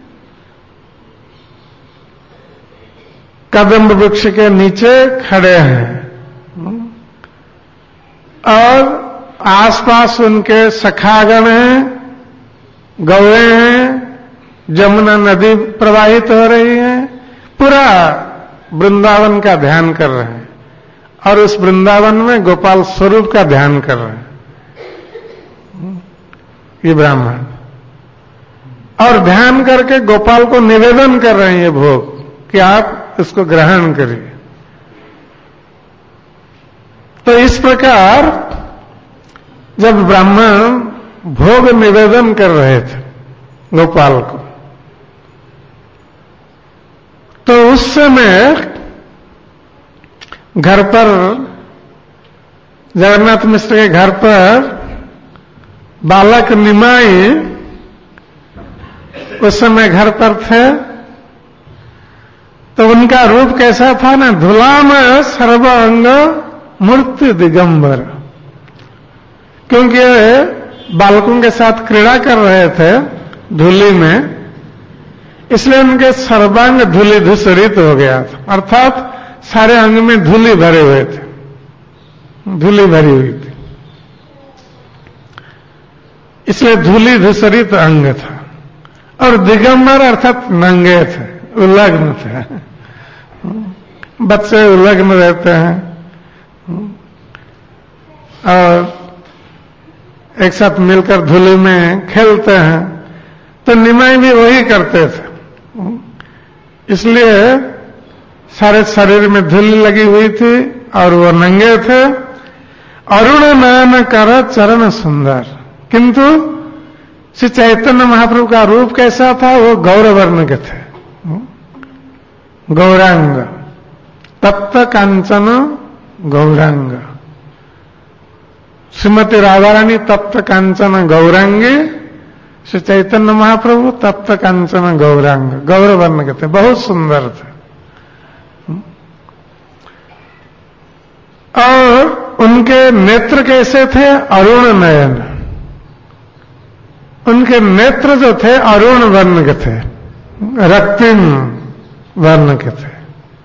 कदम्ब वृक्ष के नीचे खड़े हैं और आसपास उनके सखागण हैं, गौएं हैं, जमुना नदी प्रवाहित हो रही है, पूरा वृंदावन का ध्यान कर रहे हैं और उस वृंदावन में गोपाल स्वरूप का ध्यान कर रहे हैं ये ब्राह्मण। और ध्यान करके गोपाल को निवेदन कर रहे हैं ये भोग कि आप इसको ग्रहण करिए। तो इस प्रकार जब ब्राह्मण भोग निवेदन कर रहे थे गोपाल को, तो उस समय घर पर जगन्नाथ मिश्र के घर पर बालक निमाई उस समय घर पर थे। तो उनका रूप कैसा था ना, धुलाम सर्वांग मूर्ति दिगंबर, क्योंकि बालकों के साथ क्रीड़ा कर रहे थे धूलि में, इसलिए उनके सर्वांग धूलि धूसरित हो गया था, अर्थात सारे अंग में धूलि भरे हुए थे, धूलि भरी हुई थी, इसलिए धूलि धूसरित अंग था। और दिगंबर अर्थात नंगे थे, उलग्न थे। बच्चे उलग्न रहते हैं और एक साथ मिलकर धूलि में खेलते हैं, तो निमाई भी वही करते थे, इसलिए सारे शरीर में धूलि लगी हुई थी और वो नंगे थे। अरुण नयन कर चरण सुंदर, किंतु श्री चैतन्य महाप्रभु का रूप कैसा था, वो गौरवर्ण के थे, गौरांग, तप्त कांचन गौरांग। श्रीमती राधा रानी तप्त कांचन गौरांगी, श्री चैतन्य महाप्रभु तप्त कांचन गौरांग, गौरवर्ण के थे, बहुत सुंदर थे। और उनके नेत्र कैसे थे, अरुण नयन, उनके नेत्र जो थे अरुण वर्ण के थे, रक्तिम वर्ण के थे।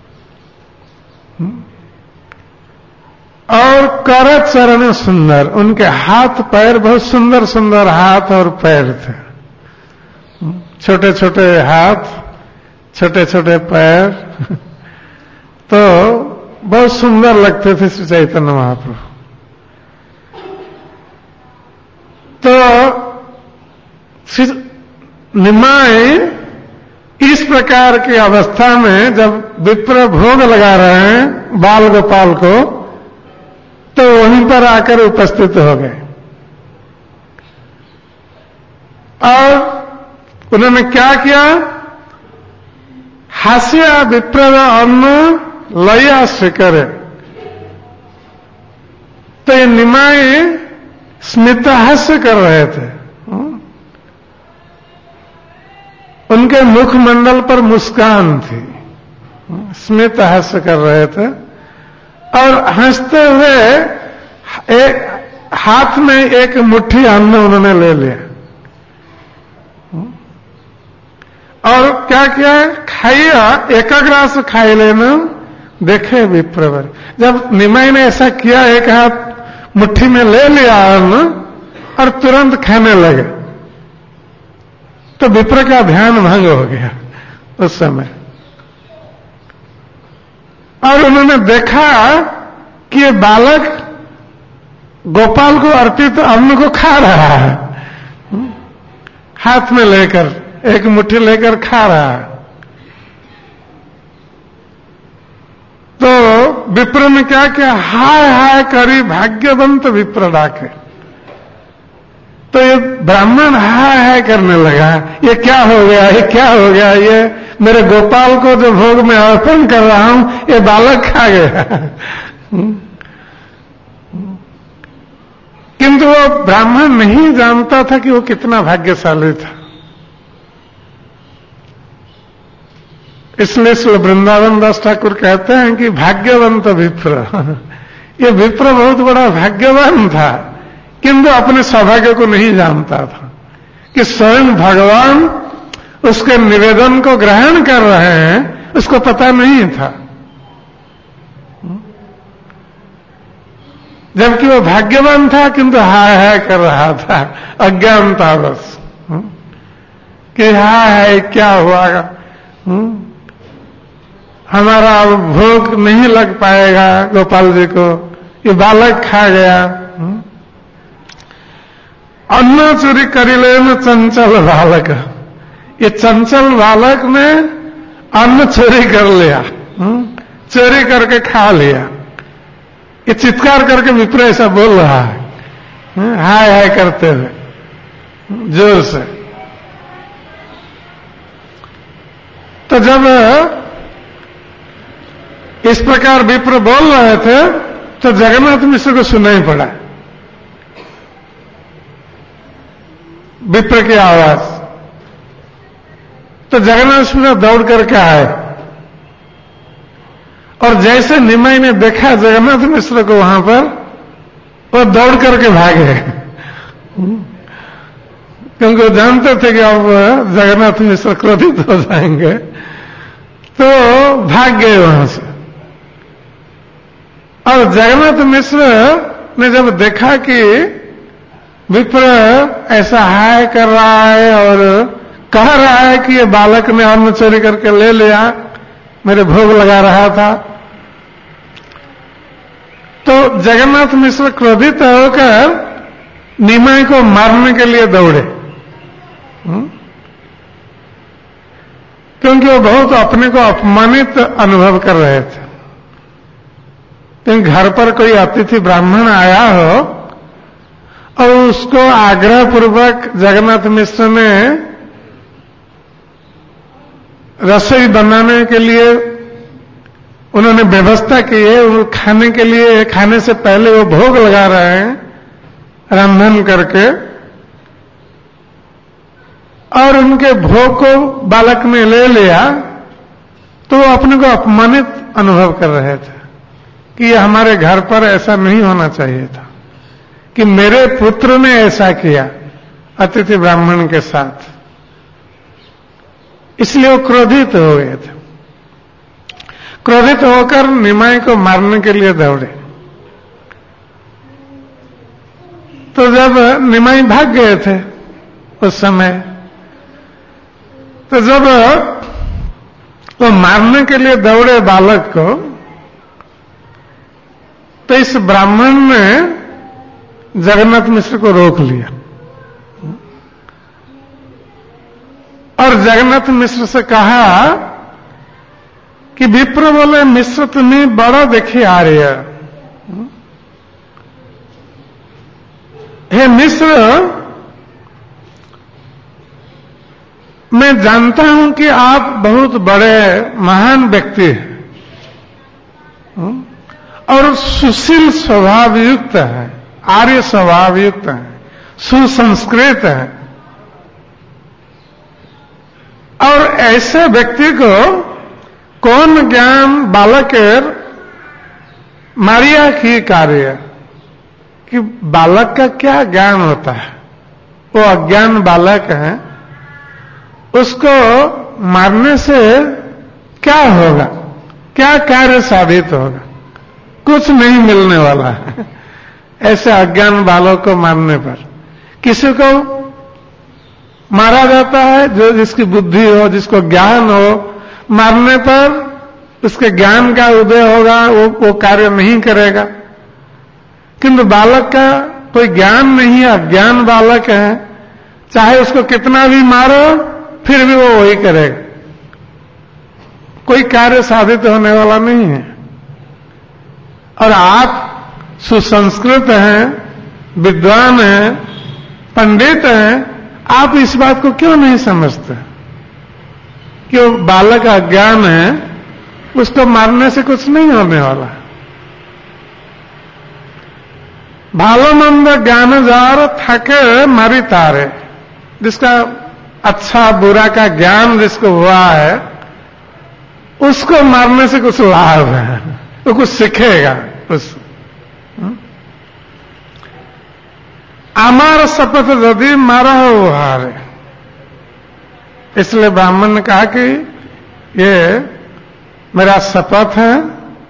और कर चरण सुंदर, उनके हाथ पैर बहुत सुंदर सुंदर हाथ और पैर थे, छोटे छोटे हाथ, छोटे छोटे पैर, तो बहुत सुंदर लगते थे श्री चैतन्य महाप्रभु। तो श्री निमाई इस प्रकार की अवस्था में जब विप्र भोग लगा रहे हैं बाल गोपाल को, तो वहीं पर आकर उपस्थित हो गए और उन्होंने क्या किया, हास्य विप्र अन्न लया स्वीकर। तो ये निमाई स्मित हास्य कर रहे थे, उनके मुखमंडल पर मुस्कान थी, स्मित हास्य कर रहे थे और हंसते हुए एक हाथ में एक मुट्ठी अन्न उन्होंने ले लिया और क्या किया, खाइया, एकाग्रास खाई लेना देखे विप्रवर। जब निमाई ने ऐसा किया, एक हाथ मुट्ठी में ले लिया अन्न और तुरंत खाने लगे, तो विप्र का ध्यान भंग हो गया उस समय। और उन्होंने देखा कि ये बालक गोपाल को अर्पित अन्न को खा रहा है, हाथ में लेकर एक मुट्ठी लेकर खा रहा है। तो विप्र ने क्या किया, हाय हाय करी भाग्यवंत विप्र डाके। तो ये ब्राह्मण हाय हाय करने लगा, ये क्या हो गया, ये क्या हो गया, ये मेरे गोपाल को जो भोग में अर्पण कर रहा हूं ये बालक खा गया। किंतु वो ब्राह्मण नहीं जानता था कि वो कितना भाग्यशाली था। इसलिए श्री वृंदावन दास ठाकुर कहते हैं कि भाग्यवंत विप्र। ये विप्र बहुत बड़ा भाग्यवान था, किंतु अपने सौभाग्य को नहीं जानता था कि स्वयं भगवान उसके निवेदन को ग्रहण कर रहे हैं, उसको पता नहीं था। जबकि वो भाग्यवान था, किंतु हाय हाय कर रहा था, अज्ञानता बस कि हाय हाय क्या हुआ, हमारा अब भोग नहीं लग पाएगा गोपाल जी को, ये बालक खा गया। अन्न चोरी करिले में चंचल बालक, ये चंचल बालक ने अन्न चोरी कर लिया, चोरी करके खा लिया। ये चित्कार करके विप्र ऐसा बोल रहा है, हाय हाय करते हुए जोर से। तो जब इस प्रकार विप्र बोल रहे थे तो जगन्नाथ मिश्र को सुनाई पड़ा विप्र की आवाज। तो जगन्नाथ मिश्र दौड़ करके आए और जैसे निमाई ने देखा जगन्नाथ मिश्र को वहां पर, वो दौड़ करके भागे, क्योंकि वो जानते थे कि अब जगन्नाथ मिश्र क्रोधित हो जाएंगे, तो भाग गए वहां से। और जगन्नाथ मिश्र ने जब देखा कि विप्र ऐसा हाय कर रहा है और कह रहा है कि ये बालक ने अन्न चोरी करके ले लिया, मेरे भोग लगा रहा था, तो जगन्नाथ मिश्र क्रोधित होकर निमाई को मारने के लिए दौड़े, क्योंकि वो बहुत अपने को अपमानित अनुभव कर रहे थे। क्योंकि घर पर कोई अतिथि ब्राह्मण आया हो और उसको आग्रह पूर्वक जगन्नाथ मिश्र ने रसोई बनाने के लिए उन्होंने व्यवस्था की है, वो खाने के लिए, खाने से पहले वो भोग लगा रहे हैं रंधन करके, और उनके भोग को बालक ने ले लिया, तो वो अपने को अपमानित अनुभव कर रहे थे कि ये हमारे घर पर ऐसा नहीं होना चाहिए था, कि मेरे पुत्र ने ऐसा किया अतिथि ब्राह्मण के साथ। इसलिए वो क्रोधित हो गए थे। क्रोधित होकर निमाई को मारने के लिए दौड़े। तो जब निमाई भाग गए थे उस समय, तो जब वो मारने के लिए दौड़े बालक को, तो इस ब्राह्मण ने जगन्नाथ मिश्र को रोक लिया और जगन्नाथ मिश्र से कहा कि विप्र बोले, मिश्र तुम्हें बड़ा देखी आ रही है। हे मिश्र, मैं जानता हूं कि आप बहुत बड़े महान व्यक्ति हैं और सुशील स्वभाव युक्त है, आर्य स्वभाव युक्त है, सुसंस्कृत है, और ऐसे व्यक्ति को कौन ज्ञान बालक मारिया की कार्य, कि बालक का क्या ज्ञान होता है, वो अज्ञान बालक है, उसको मारने से क्या होगा, क्या कार्य साबित होगा, कुछ नहीं मिलने वाला है। ऐसे अज्ञान बालक को मारने पर किसी को मारा जाता है जो जिसकी बुद्धि हो, जिसको ज्ञान हो, मारने पर उसके ज्ञान का उदय होगा, वो कार्य नहीं करेगा। किंतु बालक का कोई ज्ञान नहीं है, अज्ञान बालक है, चाहे उसको कितना भी मारो फिर भी वो वही करेगा, कोई कार्य साधित होने वाला नहीं है। और आप सुसंस्कृत हैं, विद्वान हैं, पंडित हैं, आप इस बात को क्यों नहीं समझते कि वो बालक अज्ञान है, उसको मारने से कुछ नहीं होने वाला। भालो मंद ज्ञान जार थके मारी तारे, जिसका अच्छा बुरा का ज्ञान जिसको हुआ है उसको मारने से कुछ लाभ है, तो कुछ सीखेगा उस। आमार शपथ यदि मारा हो हारे, इसलिए ब्राह्मण ने कहा कि ये मेरा शपथ है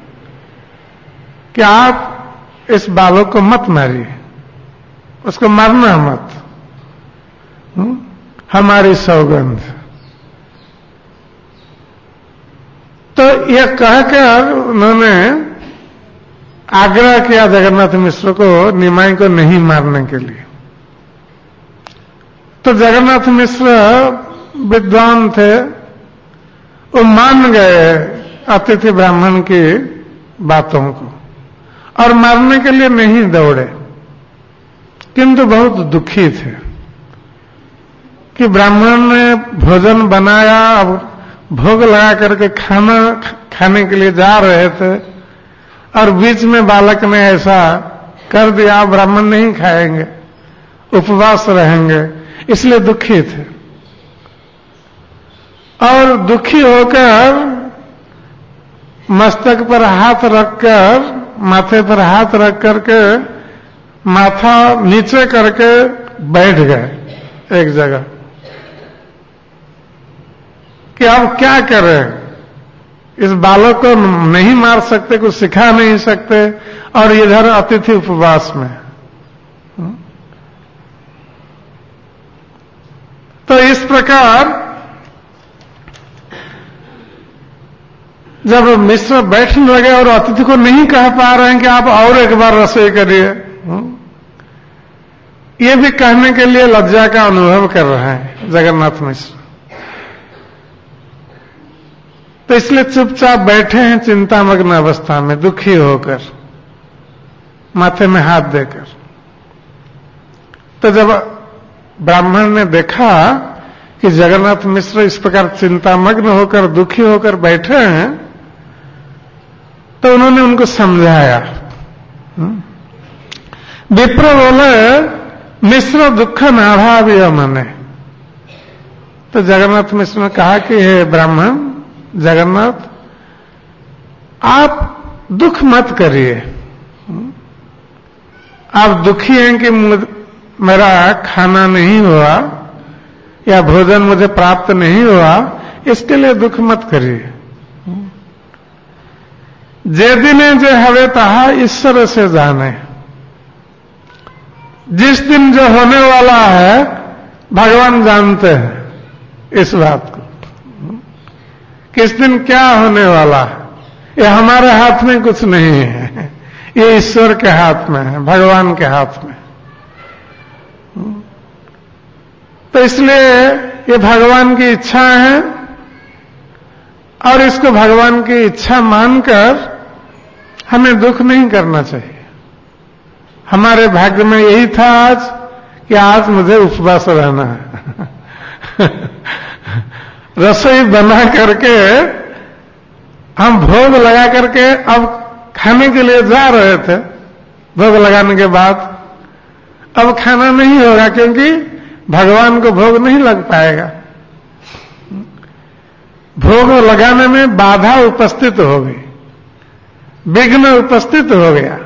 कि आप इस बालक को मत मारिए, उसको मारना मत, हमारी सौगंध। तो यह कहकर उन्होंने आग्रह किया जगन्नाथ मिश्र को निमाई को नहीं मारने के लिए। तो जगन्नाथ मिश्र विद्वान थे, वो मान गए अतिथि ब्राह्मण की बातों को और मारने के लिए नहीं दौड़े, किंतु बहुत दुखी थे कि ब्राह्मण ने भोजन बनाया, अब भोग लगा करके खाने के लिए जा रहे थे और बीच में बालक ने ऐसा कर दिया, ब्राह्मण नहीं खाएंगे, उपवास रहेंगे, इसलिए दुखी थे। और दुखी होकर मस्तक पर हाथ रखकर, माथे पर हाथ रख करके माथा नीचे करके बैठ गए एक जगह कि अब क्या करें, इस बालक को नहीं मार सकते, कुछ सिखा नहीं सकते, और इधर अतिथि उपवास में। तो इस प्रकार जब मिश्र बैठने लगे और अतिथि को नहीं कह पा रहे हैं कि आप और एक बार रसोई करिए, ये भी कहने के लिए लज्जा का अनुभव कर रहे हैं जगन्नाथ मिश्र। तो इसलिए चुपचाप बैठे हैं चिंतामग्न अवस्था में, दुखी होकर, माथे में हाथ देकर। तो जब ब्राह्मण ने देखा कि जगन्नाथ मिश्र इस प्रकार चिंतामग्न होकर, दुखी होकर बैठे हैं, तो उन्होंने उनको समझाया। विप्र बोले मिश्र दुख नाढ़ा भी मने। तो जगन्नाथ मिश्र ने कहा कि हे ब्राह्मण, जगन्नाथ आप दुख मत करिए, आप दुखी हैं कि मेरा खाना नहीं हुआ या भोजन मुझे प्राप्त नहीं हुआ, इसके लिए दुख मत करिए। जे दिने जे हवे तहा ईश्वर से जाने, जिस दिन जो होने वाला है भगवान जानते हैं इस बात को, किस दिन क्या होने वाला है, ये हमारे हाथ में कुछ नहीं है, ये ईश्वर के हाथ में है, भगवान के हाथ में। तो इसलिए ये भगवान की इच्छा है और इसको भगवान की इच्छा मानकर हमें दुख नहीं करना चाहिए। हमारे भाग्य में यही था आज कि आज मुझे उपवास रहना है। रसोई बना करके हम भोग लगा करके अब खाने के लिए जा रहे थे, भोग लगाने के बाद अब खाना नहीं होगा क्योंकि भगवान को भोग नहीं लग पाएगा। भोग लगाने में बाधा उपस्थित हो गई, विघ्न उपस्थित हो गया।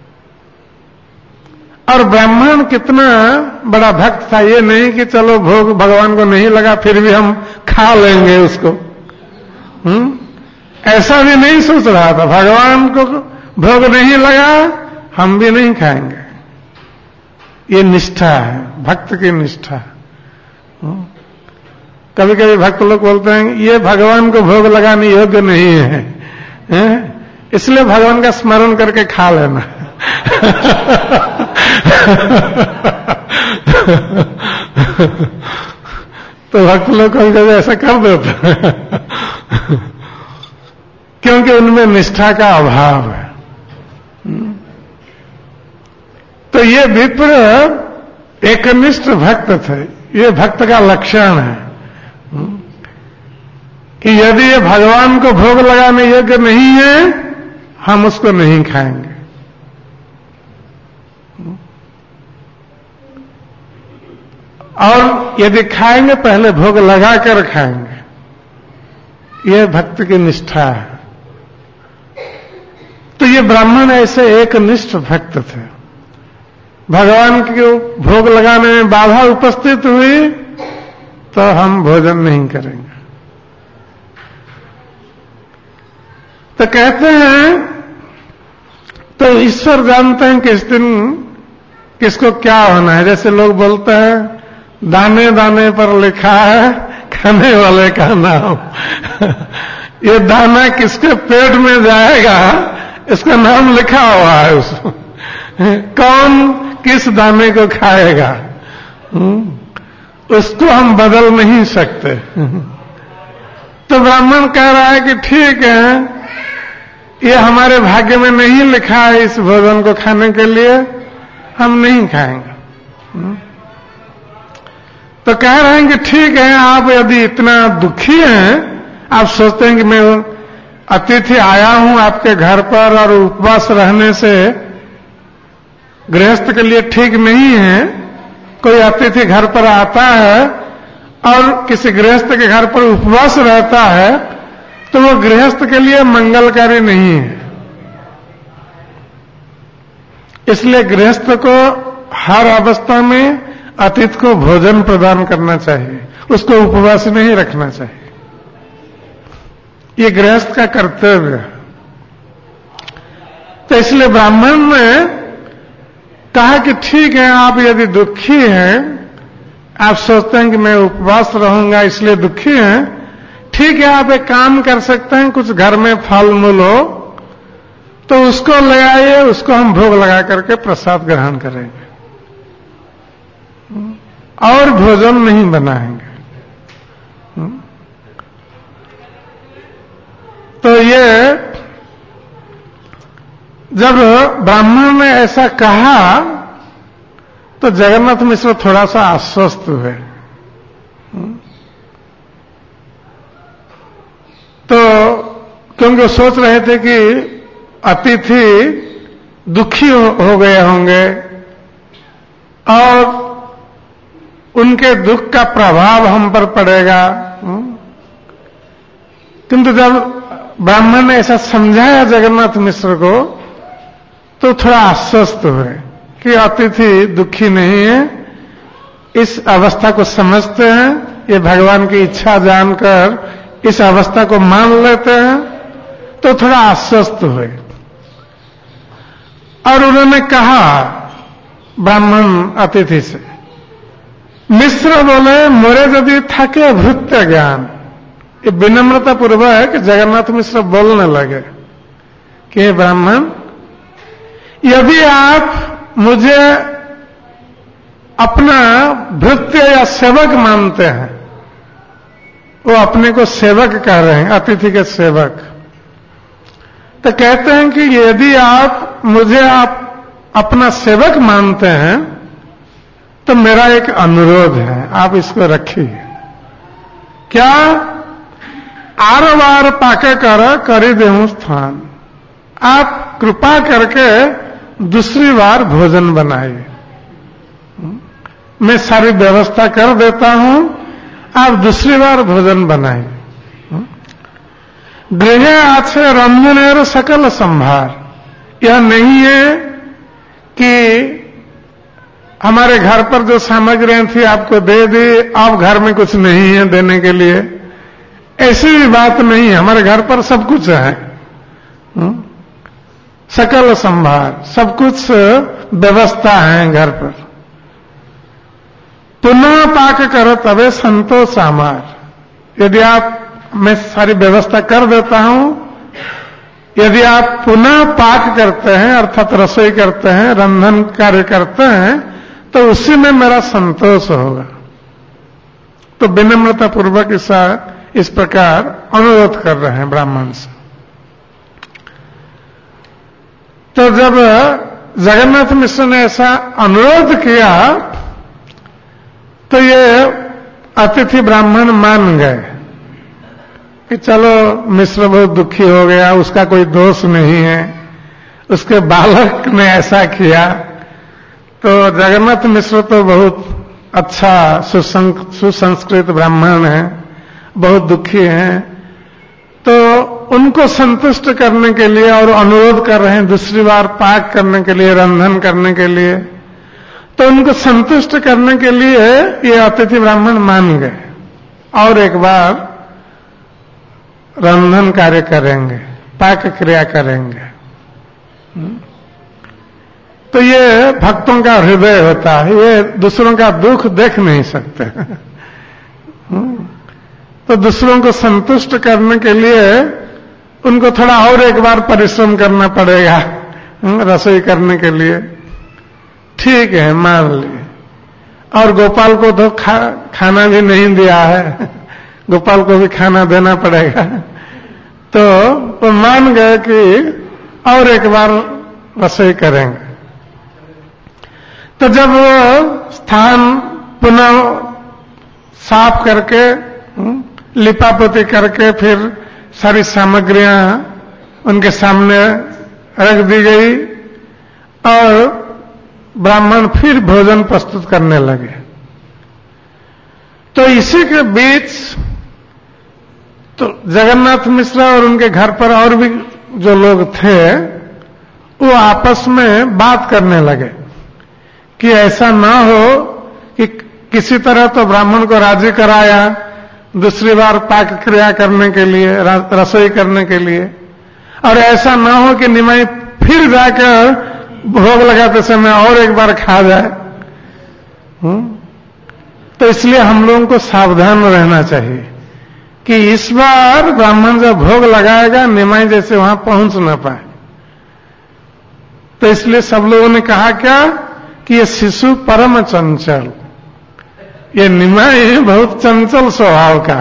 और ब्राह्मण कितना बड़ा भक्त था, ये नहीं कि चलो भोग भगवान को नहीं लगा फिर भी हम खा लेंगे उसको, ऐसा भी नहीं सोच रहा था। भगवान को भोग नहीं लगा हम भी नहीं खाएंगे, ये निष्ठा है, भक्त की निष्ठा। कभी कभी भक्त लोग बोलते हैं ये भगवान को भोग लगाने योग्य नहीं है, इसलिए भगवान का स्मरण करके खा लेना। तो भक्त लोग कभी कभी ऐसा कर देते हैं क्योंकि उनमें निष्ठा का अभाव है। तो ये विप्र एकनिष्ठ भक्त थे, ये भक्त का लक्षण है कि यदि ये भगवान को भोग लगाने योग्य नहीं है हम उसको नहीं खाएंगे। और यदि खाएंगे पहले भोग लगा कर खाएंगे। यह भक्त की निष्ठा है। तो ये ब्राह्मण ऐसे एक निष्ठ भक्त थे। भगवान को भोग लगाने में बाधा उपस्थित हुई तो हम भोजन नहीं करेंगे। तो कहते हैं, तो ईश्वर जानते हैं किस दिन किसको क्या होना है। जैसे लोग बोलते हैं दाने दाने पर लिखा है खाने वाले का नाम। ये दाना किसके पेट में जाएगा इसका नाम लिखा हुआ है उसमें। कौन किस दाने को खाएगा उसको हम बदल नहीं सकते। तो ब्राह्मण कह रहा है कि ठीक है, ये हमारे भाग्य में नहीं लिखा है इस भोजन को खाने के लिए, हम नहीं खाएंगे। तो कह रहे हैं कि ठीक है, आप यदि इतना दुखी हैं, आप सोचते हैं कि मैं अतिथि आया हूं आपके घर पर और उपवास रहने से गृहस्थ के लिए ठीक नहीं है। कोई अतिथि घर पर आता है और किसी गृहस्थ के घर पर उपवास रहता है तो वो गृहस्थ के लिए मंगलकारी नहीं है। इसलिए गृहस्थ को हर अवस्था में अतिथि को भोजन प्रदान करना चाहिए, उसको उपवास नहीं रखना चाहिए। ये गृहस्थ का कर्तव्य है। तो इसलिए ब्राह्मण ने कहा कि ठीक है, आप यदि दुखी हैं, आप सोचते हैं कि मैं उपवास रहूंगा इसलिए दुखी हैं, ठीक है, आप एक काम कर सकते हैं, कुछ घर में फल मूल हो तो उसको ले आइए, उसको हम भोग लगा करके प्रसाद ग्रहण करेंगे और भोजन नहीं बनाएंगे। तो ये जब ब्राह्मण ने ऐसा कहा तो जगन्नाथ मिश्र थोड़ा सा आश्वस्त हुए। तो क्योंकि वो सोच रहे थे कि अतिथि दुखी हो गए होंगे और उनके दुख का प्रभाव हम पर पड़ेगा। किंतु जब ब्राह्मण ने ऐसा समझाया जगन्नाथ मिश्र को तो थोड़ा आश्वस्त हुए कि अतिथि दुखी नहीं है, इस अवस्था को समझते हैं, ये भगवान की इच्छा जानकर इस अवस्था को मान लेते हैं, तो थोड़ा आश्वस्त हुए। और उन्होंने कहा ब्राह्मण अतिथि से, मिश्र बोले मोरे यदि थके भृत्य ज्ञान। ये विनम्रता पूर्वक जगन्नाथ मिश्र बोलने लगे कि ब्राह्मण, यदि आप मुझे अपना भृत्य या सेवक मानते हैं, वो अपने को सेवक कह रहे हैं, अतिथि के सेवक, तो कहते हैं कि यदि आप मुझे अपना सेवक मानते हैं तो मेरा एक अनुरोध है, आप इसको रखिए। क्या? आर बार पाके करी देहूं स्थान। आप कृपा करके दूसरी बार भोजन बनाइए, मैं सारी व्यवस्था कर देता हूं, आप दूसरी बार भोजन बनाइए। गृह आछे रंजनेर सकल संभार। यह नहीं है कि हमारे घर पर जो सामग्रियां थी आपको दे दी, अब घर में कुछ नहीं है देने के लिए, ऐसी भी बात नहीं है। हमारे घर पर सब कुछ है, सकल संभार, सब कुछ व्यवस्था है घर पर। पुनः पाक करो तबे संतोष आमार। यदि आप, मैं सारी व्यवस्था कर देता हूं, यदि आप पुनः पाक करते हैं अर्थात रसोई करते हैं, रंधन कार्य करते हैं, तो उसी में मेरा संतोष होगा। तो विनम्रता पूर्वक इस प्रकार अनुरोध कर रहे हैं ब्राह्मण से। तो जब जगन्नाथ मिश्र ने ऐसा अनुरोध किया तो ये अतिथि ब्राह्मण मान गए कि चलो मिश्र बहुत दुखी हो गया, उसका कोई दोष नहीं है, उसके बालक ने ऐसा किया। तो जगन्नाथ मिश्र तो बहुत अच्छा सुसंस्कृत ब्राह्मण हैं, बहुत दुखी हैं, तो उनको संतुष्ट करने के लिए और अनुरोध कर रहे हैं दूसरी बार पाक करने के लिए, रंधन करने के लिए। तो उनको संतुष्ट करने के लिए ये अतिथि ब्राह्मण मान गए और एक बार रंधन कार्य करेंगे, पाक क्रिया करेंगे। तो ये भक्तों का हृदय होता है, ये दूसरों का दुख देख नहीं सकते। तो दूसरों को संतुष्ट करने के लिए उनको थोड़ा और एक बार परिश्रम करना पड़ेगा रसोई करने के लिए। ठीक है, मान लिए। और गोपाल को तो खाना भी नहीं दिया है, गोपाल को भी खाना देना पड़ेगा। तो मान गए कि और एक बार रसोई करेंगे। तो जब वो स्थान पुनः साफ करके, लिपापोती करके, फिर सारी सामग्रियां उनके सामने रख दी गई और ब्राह्मण फिर भोजन प्रस्तुत करने लगे। तो इसी के बीच तो जगन्नाथ मिश्रा और उनके घर पर और भी जो लोग थे वो आपस में बात करने लगे कि ऐसा ना हो कि किसी तरह तो ब्राह्मण को राजी कराया दूसरी बार पाक क्रिया करने के लिए, रसोई करने के लिए, और ऐसा ना हो कि निमाई फिर जाकर भोग लगाते समय और एक बार खा जाए। तो इसलिए हम लोगों को सावधान रहना चाहिए कि इस बार ब्राह्मण जब भोग लगाएगा निमाई जैसे वहां पहुंच ना पाए। तो इसलिए सब लोगों ने कहा क्या कि ये शिशु परम चंचल, ये निमाई बहुत चंचल स्वभाव का,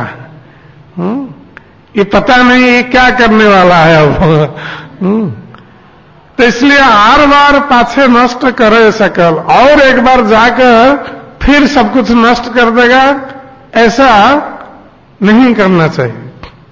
ये पता नहीं ये क्या करने वाला है अब। तो इसलिए आर बार पाछे नष्ट करे सकल, और एक बार जाकर फिर सब कुछ नष्ट कर देगा, ऐसा नहीं करना चाहिए।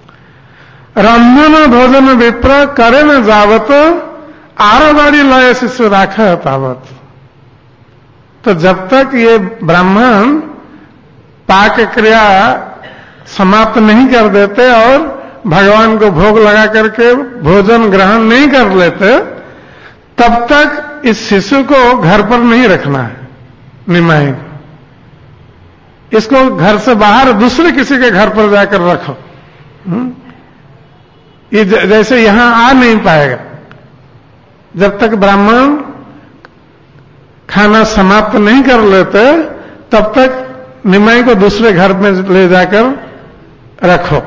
रंधन भोजन विप्र करे न जावत, आर बारी लय शिशु राख पावत। तो जब तक ये ब्राह्मण पाक क्रिया समाप्त नहीं कर देते और भगवान को भोग लगा करके भोजन ग्रहण नहीं कर लेते, तब तक इस शिशु को घर पर नहीं रखना है, निमाई को। इसको घर से बाहर दूसरे किसी के घर पर जाकर रखो। ये जैसे यहां आ नहीं पाएगा जब तक ब्राह्मण खाना समाप्त नहीं कर लेते, तब तक निमाई को दूसरे घर में ले जाकर रखो।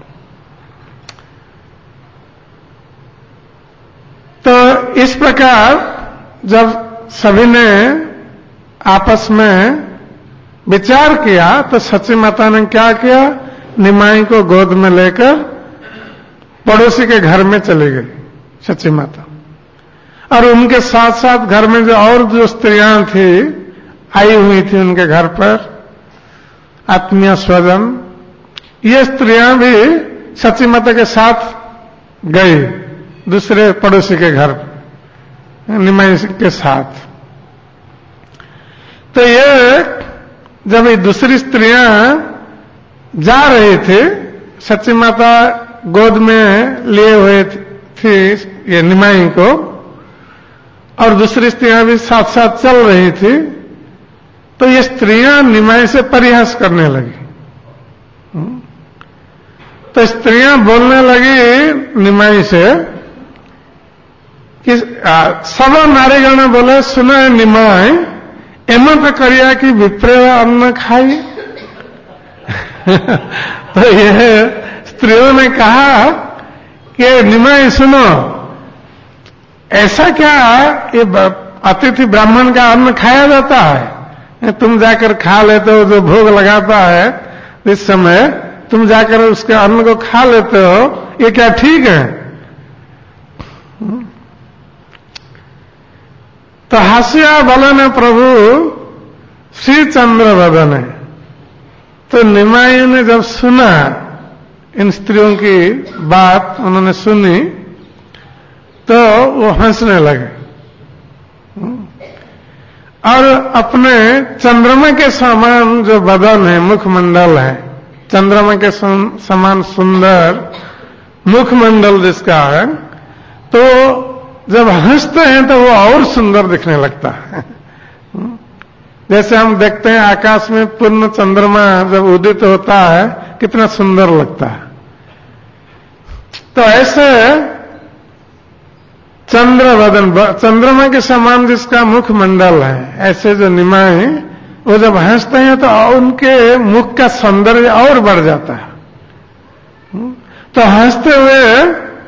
तो इस प्रकार जब सभी ने आपस में विचार किया तो सची माता ने क्या किया, निमाई को गोद में लेकर पड़ोसी के घर में चली गई सची माता, और उनके साथ साथ घर में जो स्त्रियां थी आई हुई थी उनके घर पर, आत्मीय स्वजन, ये स्त्रियां भी सची माता के साथ गई दूसरे पड़ोसी के घर निमाई के साथ। तो ये जब ये दूसरी स्त्रियां जा रही थी, सची माता गोद में लिए हुए थी ये निमाई को, और दूसरी स्त्रियां भी साथ साथ चल रही थी। तो ये स्त्रियां निमाई से परिहास करने लगी। तो स्त्रियां बोलने लगी निमाई से कि सब नारीगण बोले, सुना निमाई एमत करिया कि विप्रे अन्न खाई। तो यह स्त्रियों ने कहा कि निमाई सुनो, ऐसा क्या ये अतिथि ब्राह्मण का अन्न खाया जाता है? तुम जाकर खा लेते हो, जो भोग लगाता है इस समय तुम जाकर उसके अन्न को खा लेते हो, ये क्या ठीक है? तो हास्या बलन प्रभु श्री चंद्र वदन। तो निमाई ने जब सुना इन स्त्रियों की बात, उन्होंने सुनी तो वो हंसने लगे और अपने चंद्रमा के समान जो बदन है, मुखमंडल है, चंद्रमा के समान सुंदर मुखमंडल जिसका है, तो जब हंसते हैं तो वो और सुंदर दिखने लगता है। जैसे हम देखते हैं आकाश में पूर्ण चंद्रमा जब उदित होता है कितना सुंदर लगता है। तो ऐसे चंद्रमा के समान जिसका मुखमंडल है, ऐसे जो निमाई वो जब हंसते हैं तो उनके मुख का सौंदर्य और बढ़ जाता है। तो हंसते हुए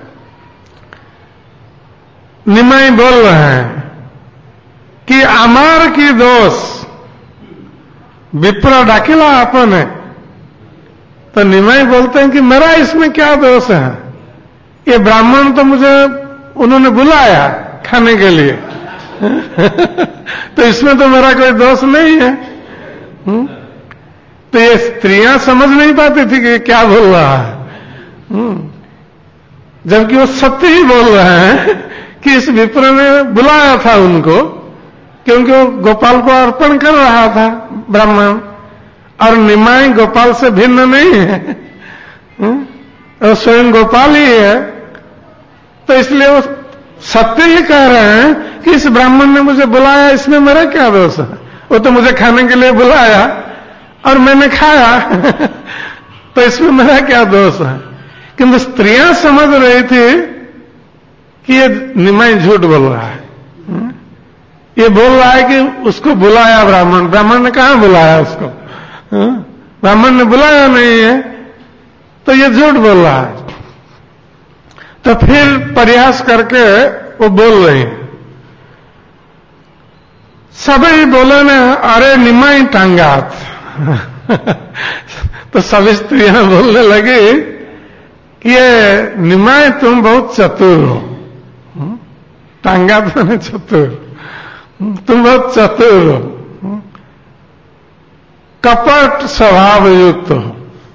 निमाई बोल रहे हैं कि अमार की दोष विप्र डाकिला अपन है। तो निमाई बोलते हैं कि मेरा इसमें क्या दोष है? ये ब्राह्मण तो मुझे उन्होंने बुलाया खाने के लिए तो इसमें तो मेरा कोई दोष नहीं है। तो ये स्त्रियां समझ नहीं पाती थी कि क्या बोल रहा है, जबकि वो सत्य ही बोल रहे हैं कि इस विप्र ने बुलाया था उनको, क्योंकि वो गोपाल को अर्पण कर रहा था ब्राह्मण, और निमाई गोपाल से भिन्न नहीं है, और स्वयं गोपाल ही है। तो इसलिए वो सत्य ही कह रहे हैं कि इस ब्राह्मण ने मुझे बुलाया, इसमें मेरा क्या दोष है? वो तो मुझे खाने के लिए बुलाया और मैंने खाया तो इसमें मेरा क्या दोष है? किंतु स्त्रियां समझ रही थी कि ये निमाई झूठ बोल रहा है। ये बोल रहा है कि उसको बुलाया ब्राह्मण ने कहां बुलाया उसको? ब्राह्मण ने बुलाया नहीं है, तो ये झूठ बोल रहा है। तो फिर प्रयास करके वो बोल रही है। सभी बोले ना, अरे निमाई टांगात तो सभी स्त्रियां बोलने लगी कि ये निमाई तुम बहुत चतुर हो। टांगात मैंने चतुर, तुम बहुत चतुर हो, कपट स्वभाव युक्त हो।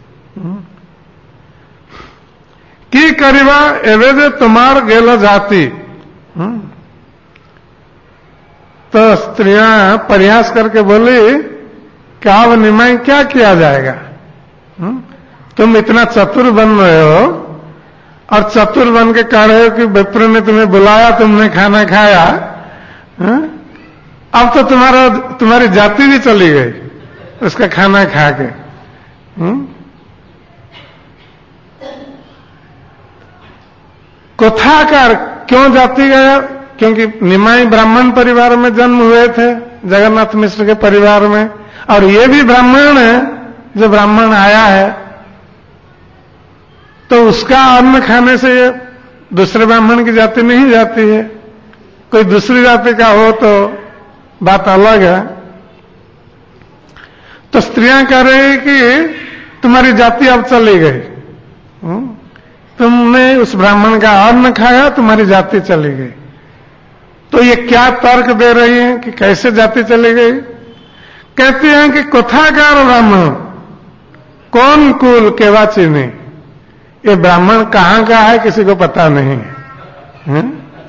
की करीबा एवे जे तुम्हार गेल जाती। तो स्त्रियां प्रयास करके बोली कि अब निमाई क्या किया जाएगा? तुम इतना चतुर बन रहे हो और चतुर बन के कह रहे हो कि विप्र ने तुम्हें बुलाया, तुमने खाना खाया, अब तो तुम्हारी जाति भी चली गई उसका खाना खा के। कोथाकार क्यों जाति गया? क्योंकि निमाई ब्राह्मण परिवार में जन्म हुए थे, जगन्नाथ मिश्र के परिवार में, और ये भी ब्राह्मण है जो ब्राह्मण आया है, तो उसका अन्न खाने से दूसरे ब्राह्मण की जाति नहीं जाती है। कोई दूसरी जाति का हो तो बात अलग है। तो स्त्रियां कह रही कि तुम्हारी जाति अब चली गई, तुमने उस ब्राह्मण का अन्न खाया, तुम्हारी जाति चली गई। तो ये क्या तर्क दे रही हैं कि कैसे जाति चली गई? कहते हैं कि कोथाकार ब्राह्मण कौन कुल केवा चीनी, ये ब्राह्मण कहां का है किसी को पता नहीं है।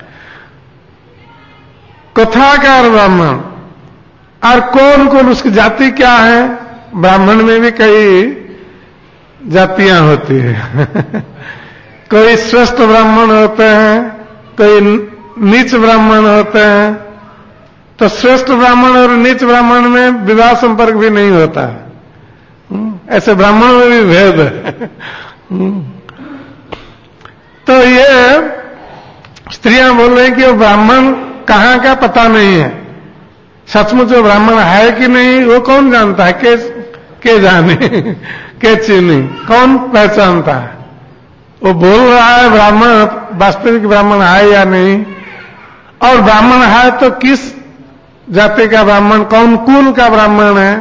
कोथाकार ब्राह्मण और कौन कौन, उसकी जाति क्या है? ब्राह्मण में भी कई जातियां होती है कोई श्रेष्ठ ब्राह्मण होते हैं, कोई नीच ब्राह्मण होते हैं। तो श्रेष्ठ ब्राह्मण और नीच ब्राह्मण में विवाह संपर्क भी नहीं होता है, ऐसे ब्राह्मण में भी भेद है। तो ये स्त्रियां बोल रही कि वो ब्राह्मण कहां का पता नहीं है, सचमुच वो ब्राह्मण है कि नहीं वो कौन जानता है? के जाने के चीनी, कौन पहचानता है? वो बोल रहा है ब्राह्मण, वास्तविक ब्राह्मण है या नहीं, और ब्राह्मण है तो किस जाति का ब्राह्मण, कौन कुल का ब्राह्मण है,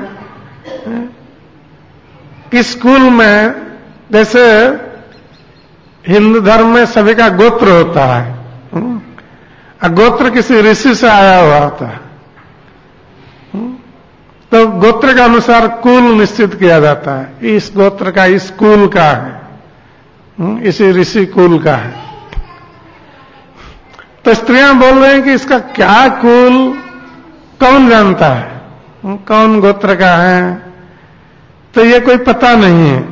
किस कुल में? जैसे हिंदू धर्म में सभी का गोत्र होता है, गोत्र किसी ऋषि से आया हुआ होता है, तो गोत्र के अनुसार कुल निश्चित किया जाता है। इस गोत्र का इस कुल का है, इसी ऋषि कुल का है। तो स्त्रियां बोल रहे हैं कि इसका क्या कुल, कौन जानता है कौन गोत्र का है? तो ये कोई पता नहीं है।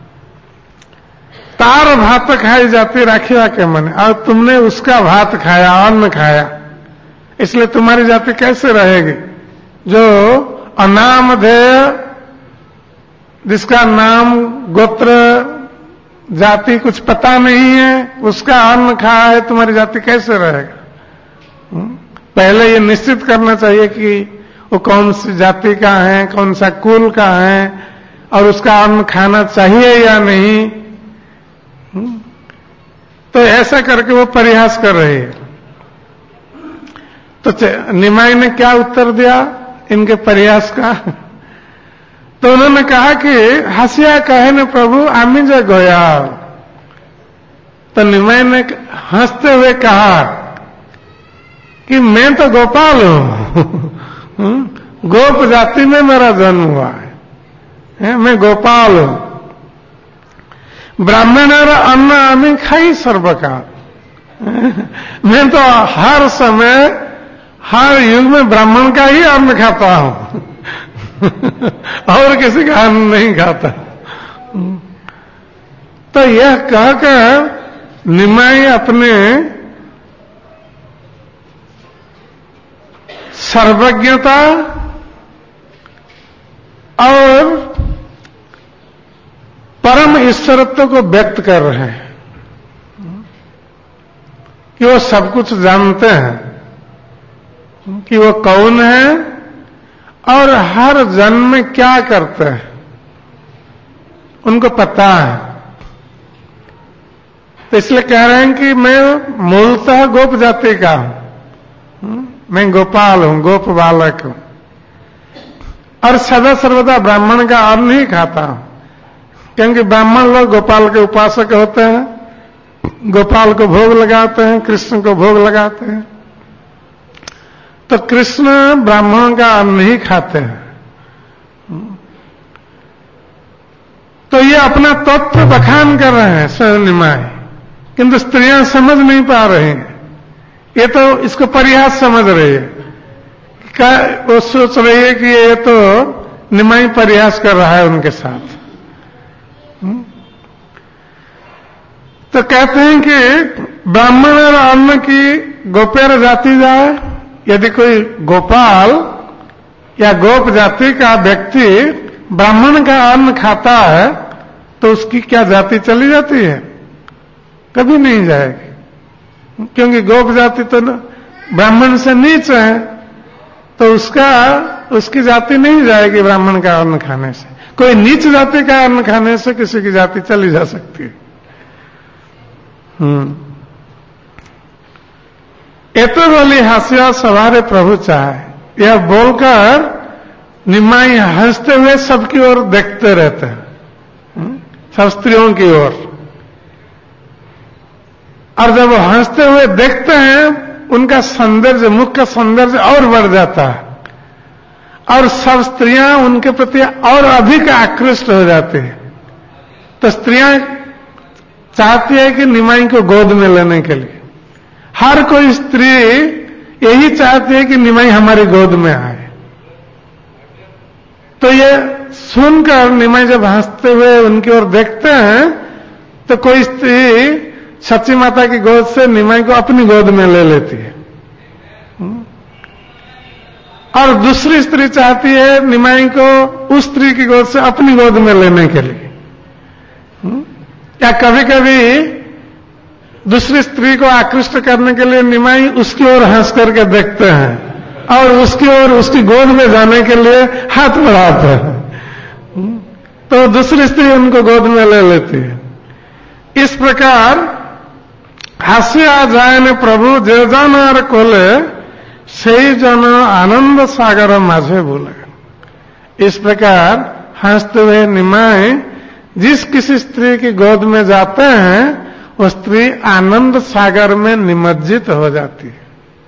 तार भात खाई जाती राखिया के मन, और तुमने उसका भात खाया, अन्न खाया, इसलिए तुम्हारी जाति कैसे रहेगी? जो अनामधेय, जिसका नाम गोत्र जाति कुछ पता नहीं है, उसका अन्न खाया है, तुम्हारी जाति कैसे रहेगा? पहले ये निश्चित करना चाहिए कि वो कौन सी जाति का है, कौन सा कुल का है, और उसका अन्न खाना चाहिए या नहीं। तो ऐसा करके वो परिहास कर रही है। तो निमाई ने क्या उत्तर दिया इनके परिहास का? तो उन्होंने कहा कि हंसिया कहे न प्रभु आमी जो गोया। तो निमाई ने हंसते हुए कहा कि मैं तो गोपाल हूं, गोप जाति में मेरा जन्म हुआ है, मैं गोपाल हूं। ब्राह्मण और अन्न आमी खाई सर्वकाल, मैं तो हर समय हर युग में ब्राह्मण का ही अन्न खाता हूं और किसी का अन्न नहीं खाता। तो यह कहकर निमाई अपने सर्वज्ञता और परम ईश्वरत्व को व्यक्त कर रहे हैं कि वो सब कुछ जानते हैं कि वो कौन है और हर जन्म में क्या करते हैं, उनको पता है। तो इसलिए कह रहे हैं कि मैं मूलतः गोप जाति का हूं, मैं गोपाल हूं, गोप बालक हूं, और सदा सर्वदा ब्राह्मण का अन्न ही खाता हूं, क्योंकि ब्राह्मण लोग गोपाल के उपासक होते हैं, गोपाल को भोग लगाते हैं, कृष्ण को भोग लगाते हैं। तो कृष्ण ब्राह्मणों का अन्न ही खाते हैं। तो ये अपना तत्व बखान कर रहे हैं स्वयं निमाई, किंतु स्त्रियां समझ नहीं पा रही हैं। ये तो इसको परिहास समझ रही है, वो सोच रही है कि ये तो निमाई परिहास कर रहा है उनके साथ। तो कहते हैं कि ब्राह्मण और अन्न की गोपेर जाति जाए। यदि कोई गोपाल या गोप जाति का व्यक्ति ब्राह्मण का अन्न खाता है तो उसकी क्या जाति चली जाती है? कभी नहीं जाएगी, क्योंकि गोप जाति तो ब्राह्मण से नीच है, तो उसकी जाति नहीं जाएगी ब्राह्मण का अन्न खाने से। कोई नीच जाति का अन्न खाने से किसी की जाति चली जा सकती है। ये तो बोली हास्या सवारे प्रभु चाहे, यह बोलकर निमाई हंसते हुए सबकी ओर देखते रहते हैं, सब स्त्रियों की ओर। और जब वो हंसते हुए देखते हैं उनका सौंदर्य, मुख का सौंदर्य और बढ़ जाता है, और सब स्त्रियां उनके प्रति और अधिक आकृष्ट हो जाती हैं। तो स्त्रियां चाहती है कि निमाई को गोद में लेने के लिए। हर कोई स्त्री यही चाहती है कि निमाई हमारी गोद में आए। तो ये सुनकर निमाई जब हंसते हुए उनकी ओर देखते हैं तो कोई स्त्री सची माता की गोद से निमाई को अपनी गोद में ले लेती है, और दूसरी स्त्री चाहती है निमाई को उस स्त्री की गोद से अपनी गोद में लेने के लिए। या कभी कभी दूसरी स्त्री को आकृष्ट करने के लिए निमाई उसकी ओर हंस करके देखते हैं और उसकी ओर उसकी गोद में जाने के लिए हाथ बढ़ाते हैं, तो दूसरी स्त्री उनको गोद में ले लेती है। इस प्रकार हास्य आ जाए ने प्रभु जे जन कोले सही जन आनंद सागर माझे बोले। इस प्रकार हंसते हुए निमाई जिस किसी स्त्री की गोद में जाते हैं वो स्त्री आनंद सागर में निमज्जित हो जाती है।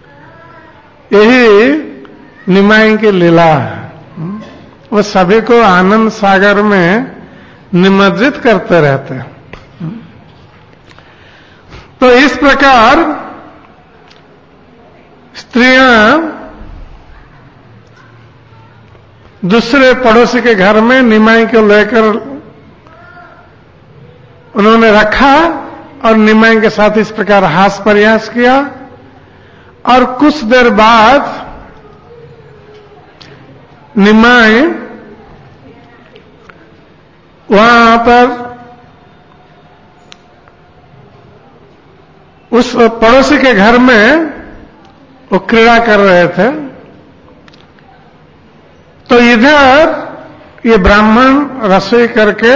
यही निमाई की लीला है, वो सभी को आनंद सागर में निमज्जित करते रहते हैं। तो इस प्रकार स्त्रियां दूसरे पड़ोसी के घर में निमाई को लेकर उन्होंने रखा और निमाई के साथ इस प्रकार हास प्रयास किया। और कुछ देर बाद निमाई वहां पर उस पड़ोसी के घर में वो क्रीड़ा कर रहे थे। तो इधर ये ब्राह्मण रसोई करके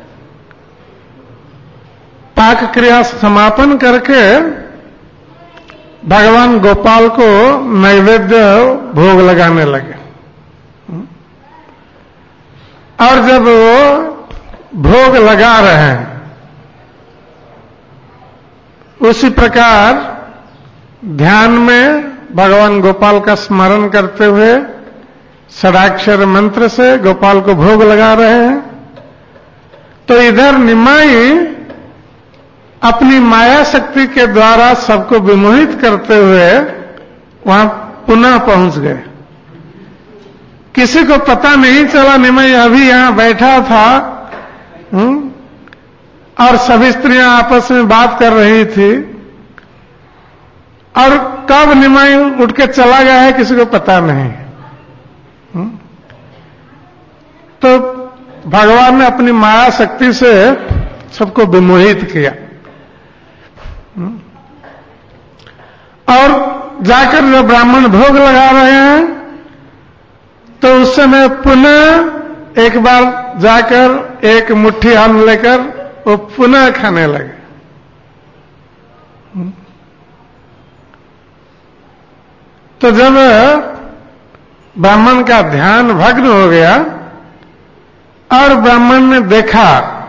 पाक क्रिया समापन करके भगवान गोपाल को नैवेद्य भोग लगाने लगे। और जब वो भोग लगा रहे हैं, उसी प्रकार ध्यान में भगवान गोपाल का स्मरण करते हुए षडाक्षर मंत्र से गोपाल को भोग लगा रहे हैं। तो इधर निमाई अपनी माया शक्ति के द्वारा सबको विमोहित करते हुए वहां पुनः पहुंच गए। किसी को पता नहीं चला निमाई अभी यहां बैठा था और सभी स्त्रियां आपस में बात कर रही थी, और कब निमाई उठ के चला गया है किसी को पता नहीं। तो भगवान ने अपनी माया शक्ति से सबको विमोहित किया। और जाकर जब ब्राह्मण भोग लगा रहे हैं तो उस समय पुनः एक बार जाकर एक मुट्ठी अन्न लेकर वो पुनः खाने लगे। तो जब ब्राह्मण का ध्यान भग्न हो गया और ब्राह्मण ने देखा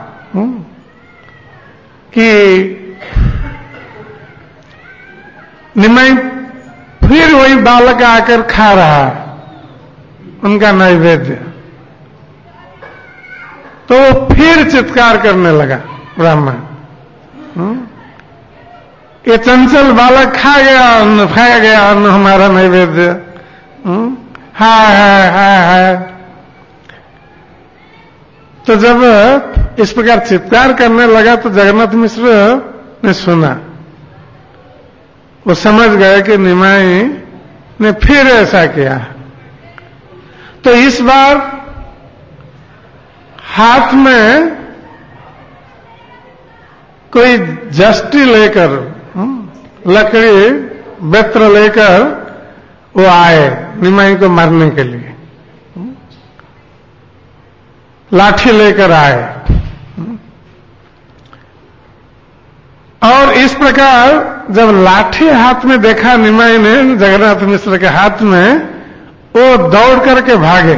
कि निमाई फिर वही बालक आकर खा रहा है उनका नैवेद्य, तो फिर चित्कार करने लगा ब्राह्मण, ये चंचल बालक खा गया अन्न हमारा नैवेद्य, हाय हाय हाय हाय। तो जब इस प्रकार चित्कार करने लगा तो जगन्नाथ मिश्र ने सुना। वो समझ गए कि निमाई ने फिर ऐसा किया। तो इस बार हाथ में कोई जस्टी लेकर, लकड़ी बेत्र लेकर वो आए निमाई को मारने के लिए, लाठी लेकर आए। और इस प्रकार जब लाठी हाथ में देखा निमाई ने जगन्नाथ मिश्र के हाथ में, वो दौड़ करके भागे।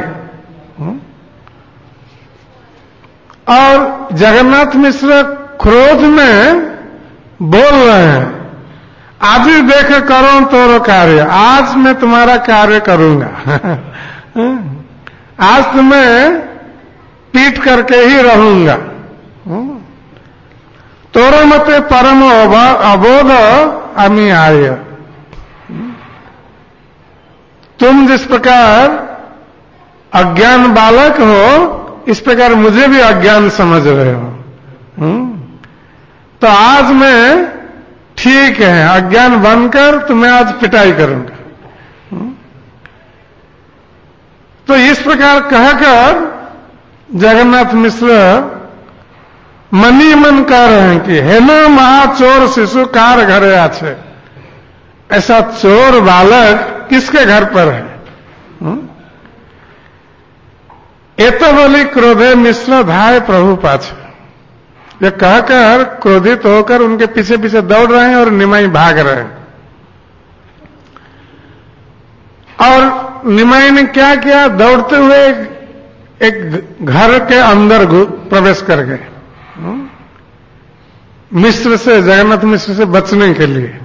और जगन्नाथ मिश्र क्रोध में बोल रहे हैं, आज ही देख करो तोरो कार्य, आज मैं तुम्हारा कार्य करूंगा। आज तुम्हें पीट करके ही रहूंगा। तोरो मते परम अबोध अमी आय। तुम जिस प्रकार अज्ञान बालक हो, इस प्रकार मुझे भी अज्ञान समझ रहे हो। तो आज मैं ठीक है अज्ञान बनकर तुम्हें आज पिटाई करूंगा। तो इस प्रकार कहकर जगन्नाथ मिश्र मनी मन कह रहे हैं कि है ना महाचोर शिशु कार घरे आछे। ऐसा चोर बालक किसके घर पर है? ये तो बोली क्रोधे मिश्र धाय प्रभु पाछे। ये कहकर क्रोधित होकर उनके पीछे पीछे दौड़ रहे हैं और निमाई भाग रहे हैं। और निमाई ने क्या किया, दौड़ते हुए एक घर के अंदर प्रवेश कर गए, मिश्र से, जगन्नाथ मिश्र से बचने के लिए।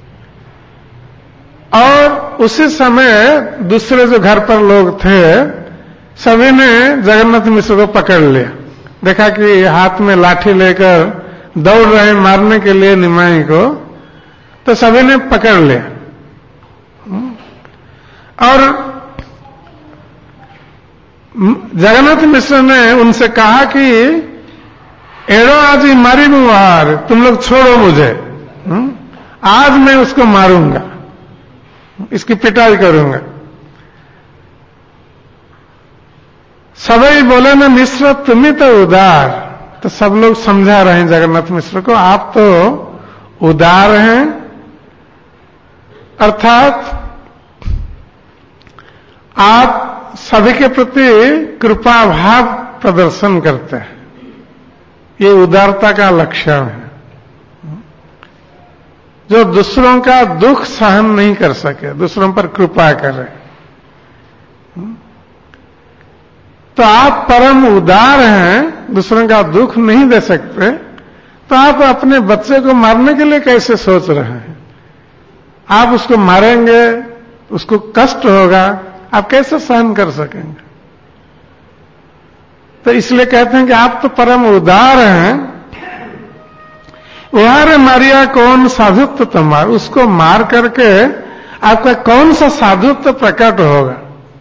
और उसी समय दूसरे जो घर पर लोग थे सभी ने जगन्नाथ मिश्र को पकड़ लिया। देखा कि हाथ में लाठी लेकर दौड़ रहे मारने के लिए निमाई को, तो सभी ने पकड़ लिया। और जगन्नाथ मिश्र ने उनसे कहा कि एड़ो आज ही मारी मुहार, तुम लोग छोड़ो मुझे, आज मैं उसको मारूंगा, इसकी पिटाई करूंगा। सभी बोले ना मिश्र तुम्ही तो उदार। तो सब लोग समझा रहे हैं जगन्नाथ मिश्र को, आप तो उदार हैं, अर्थात आप सभी के प्रति कृपा भाव प्रदर्शन करते हैं, ये उदारता का लक्षण है। जो दूसरों का दुख सहन नहीं कर सके, दूसरों पर कृपा करें, तो आप परम उदार हैं, दूसरों का दुख नहीं दे सकते, तो आप अपने बच्चे को मारने के लिए कैसे सोच रहे हैं? आप उसको मारेंगे, उसको कष्ट होगा, आप कैसे सहन कर सकेंगे? तो इसलिए कहते हैं कि आप तो परम उदार हैं। वहां मारिया कौन साधुत्व तुम्हारा, उसको मार करके आपका कौन सा साधुत्व प्रकट होगा?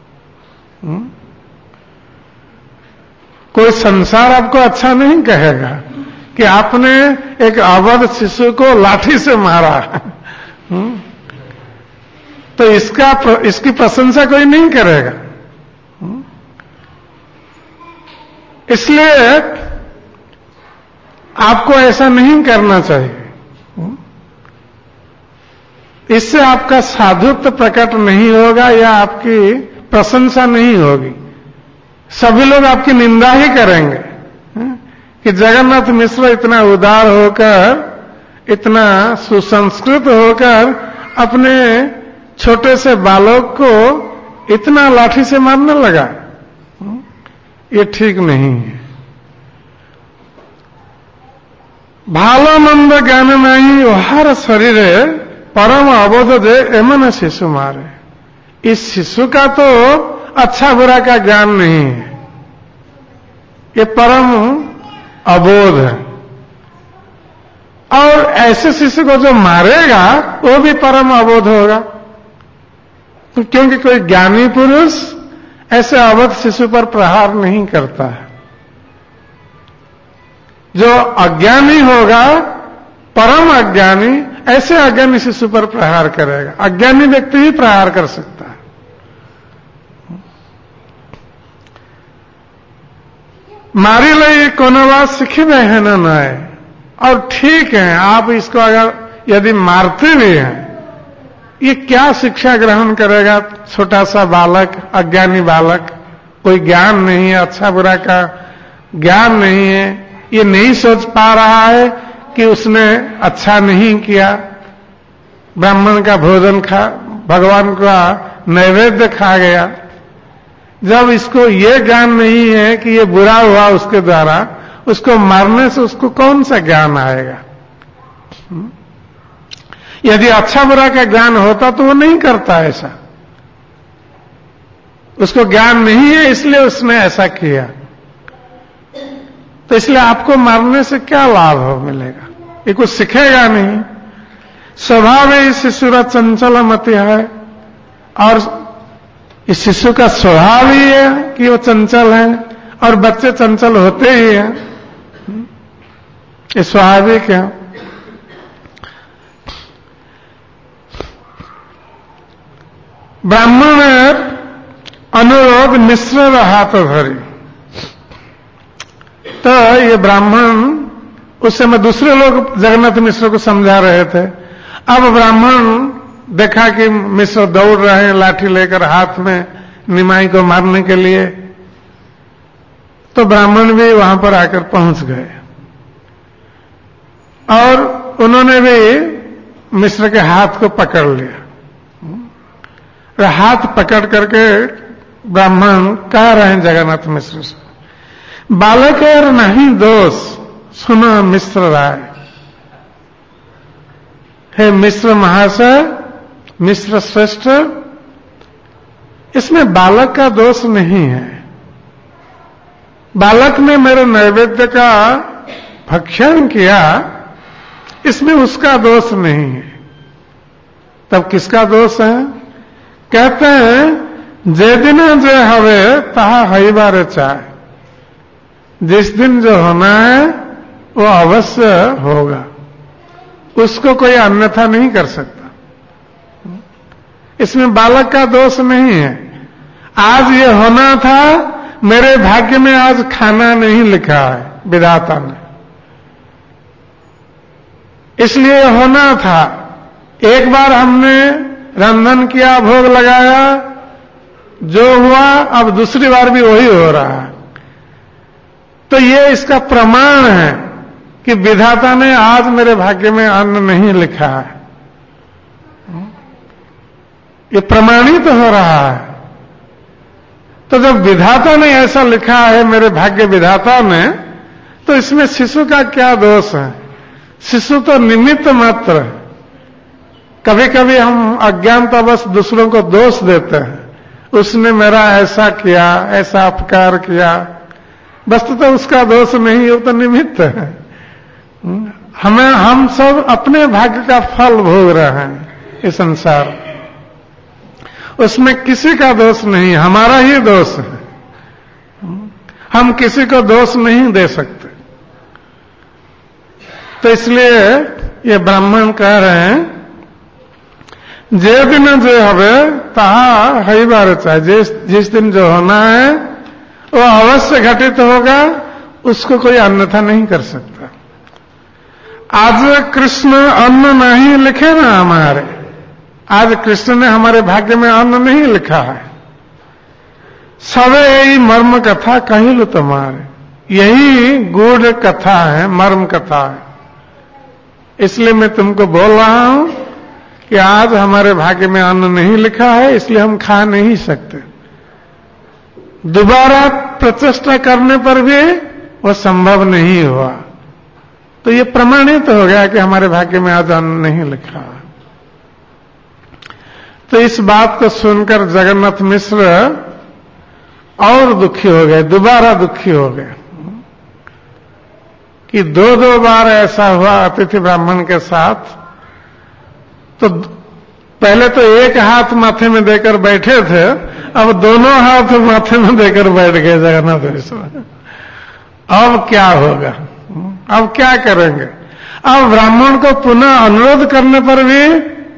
कोई संसार आपको अच्छा नहीं कहेगा कि आपने एक अवध शिशु को लाठी से मारा, तो इसकी प्रशंसा कोई नहीं करेगा। इसलिए आपको ऐसा नहीं करना चाहिए। इससे आपका साधुत्व प्रकट नहीं होगा या आपकी प्रशंसा नहीं होगी। सभी लोग आपकी निंदा ही करेंगे कि जगन्नाथ मिश्र इतना उदार होकर, इतना सुसंस्कृत होकर अपने छोटे से बालक को इतना लाठी से मारने लगा। ये ठीक नहीं है। भालोमंद ज्ञान नहीं ओहार शरीर परम अबोध दे एमन शिशु मारे। इस शिशु का तो अच्छा बुरा का ज्ञान नहीं है, ये परम अबोध है। और ऐसे शिशु को जो मारेगा वो भी परम अबोध होगा, क्योंकि कोई ज्ञानी पुरुष ऐसे अबोध शिशु पर प्रहार नहीं करता है। जो अज्ञानी होगा, परम अज्ञानी, ऐसे अज्ञानी शिशु पर प्रहार करेगा। अज्ञानी व्यक्ति ही प्रहार कर सकता है। मारी लई कोनो बात सीखिबे है ना नए। और ठीक है, आप इसको अगर यदि मारते भी हैं, ये क्या शिक्षा ग्रहण करेगा? छोटा सा बालक, अज्ञानी बालक, कोई ज्ञान नहीं है, अच्छा बुरा का ज्ञान नहीं है, ये नहीं सोच पा रहा है कि उसने अच्छा नहीं किया, ब्राह्मण का भोजन खा, भगवान का नैवेद्य खा गया। जब इसको ये ज्ञान नहीं है कि ये बुरा हुआ उसके द्वारा, उसको मारने से उसको कौन सा ज्ञान आएगा? यदि अच्छा बुरा का ज्ञान होता तो वो नहीं करता ऐसा। उसको ज्ञान नहीं है इसलिए उसने ऐसा किया। तो इसलिए आपको मारने से क्या लाभ हो मिलेगा? ये कुछ सीखेगा नहीं। स्वभाव है इस शिशुरा चंचल मति है, और इस शिशु का स्वभाव ही है कि वो चंचल है, और बच्चे चंचल होते ही हैं, ये स्वाभाविक है। ब्राह्मण अनुरोध मिश्र रहा तो भरी। तो ये ब्राह्मण, उस समय दूसरे लोग जगन्नाथ मिश्र को समझा रहे थे। अब ब्राह्मण देखा कि मिश्र दौड़ रहे हैं लाठी लेकर हाथ में निमाई को मारने के लिए, तो ब्राह्मण भी वहां पर आकर पहुंच गए और उन्होंने भी मिश्र के हाथ को पकड़ लिया। हाथ पकड़ करके ब्राह्मण कह रहे हैं जगन्नाथ मिश्र से, बालक और नहीं दोष सुनो मिश्र राय। हे मिश्र महाशय, मिश्र श्रेष्ठ, इसमें बालक का दोष नहीं है। बालक ने मेरे नैवेद्य का भक्षण किया, इसमें उसका दोष नहीं है। तब किसका दोष है? कहते हैं जे दिन जो हवे तहा हईबार चाहे, जिस दिन जो होना है वो अवश्य होगा, उसको कोई अन्यथा नहीं कर सकता। इसमें बालक का दोष नहीं है। आज ये होना था, मेरे भाग्य में आज खाना नहीं लिखा है विधाता ने, इसलिए होना था। एक बार हमने रंधन किया, भोग लगाया, जो हुआ अब दूसरी बार भी वही हो रहा है। तो ये इसका प्रमाण है कि विधाता ने आज मेरे भाग्य में अन्न नहीं लिखा है। ये प्रमाणित हो रहा है। तो जब विधाता ने ऐसा लिखा है, मेरे भाग्य विधाता ने, तो इसमें शिशु का क्या दोष है? शिशु तो निमित्त मात्र है। कभी कभी हम अज्ञानतावश दूसरों को दोष देते हैं, उसने मेरा ऐसा किया, ऐसा अपकार किया। वस्तुतः उसका दोष नहीं, वो तो निमित्त है। हम सब अपने भाग्य का फल भोग रहे हैं इस संसार, उसमें किसी का दोष नहीं, हमारा ही दोष है। हम किसी को दोष नहीं दे सकते। तो इसलिए ये ब्राह्मण कह रहे हैं, जे दिन जो हवे तहा हईबार चाहे, जिस दिन जो होना है वो अवश्य घटित होगा, उसको कोई अन्यथा नहीं कर सकता। आज कृष्ण अन्न नहीं लिखे ना हमारे, आज कृष्ण ने हमारे भाग्य में अन्न नहीं लिखा है। सवे यही मर्म कथा कही लो तुम्हारे, यही गूढ़ कथा है, मर्म कथा है। इसलिए मैं तुमको बोल रहा हूं कि आज हमारे भाग्य में अन्न नहीं लिखा है, इसलिए हम खा नहीं सकते। दोबारा प्रचेष्टा करने पर भी वो संभव नहीं हुआ। तो ये प्रमाणित हो गया कि हमारे भाग्य में आज अन्न नहीं लिखा है। तो इस बात को सुनकर जगन्नाथ मिश्र और दुखी हो गए, दोबारा दुखी हो गए कि दो बार ऐसा हुआ अतिथि ब्राह्मण के साथ। तो पहले तो एक हाथ माथे में देकर बैठे थे, अब दोनों हाथ माथे में देकर बैठ गए जगन्नाथ मिश्र। अब क्या होगा, अब क्या करेंगे? अब ब्राह्मण को पुनः अनुरोध करने पर भी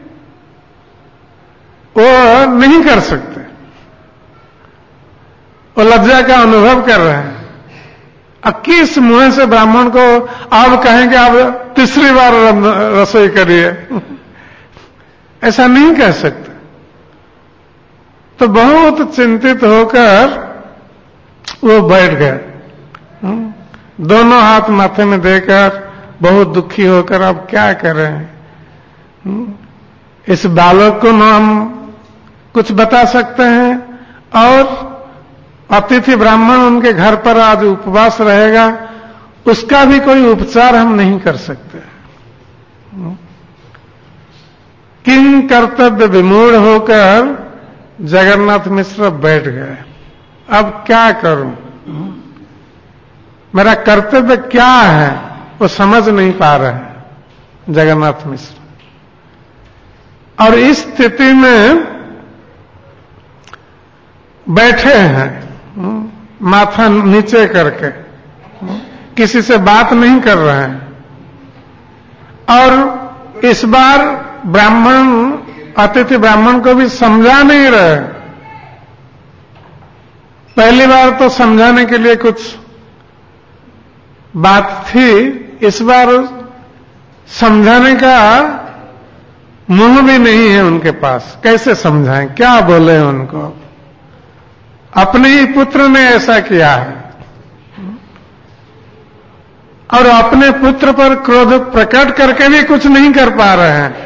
वो नहीं कर सकते, वो लज्जा का अनुभव कर रहे हैं। अब किस मुंह से ब्राह्मण को अब कहेंगे अब तीसरी बार रसोई करिए, ऐसा नहीं कह सकते। तो बहुत चिंतित होकर वो बैठ गए, दोनों हाथ माथे में देकर बहुत दुखी होकर अब क्या करें। इस बालक को न हम कुछ बता सकते हैं, और अतिथि ब्राह्मण उनके घर पर आज उपवास रहेगा, उसका भी कोई उपचार हम नहीं कर सकते। किं कर्तव्य विमूढ़ होकर जगन्नाथ मिश्र बैठ गए। अब क्या करूं, मेरा कर्तव्य क्या है, वो समझ नहीं पा रहे हैं जगन्नाथ मिश्र। और इस स्थिति में बैठे हैं माथा नीचे करके, किसी से बात नहीं कर रहे हैं। और इस बार ब्राह्मण, अतिथि ब्राह्मण को भी समझा नहीं रहे। पहली बार तो समझाने के लिए कुछ बात थी, इस बार समझाने का मुंह भी नहीं है उनके पास। कैसे समझाएं, क्या बोले उनको? अपने ही पुत्र ने ऐसा किया है और अपने पुत्र पर क्रोध प्रकट करके भी कुछ नहीं कर पा रहे हैं।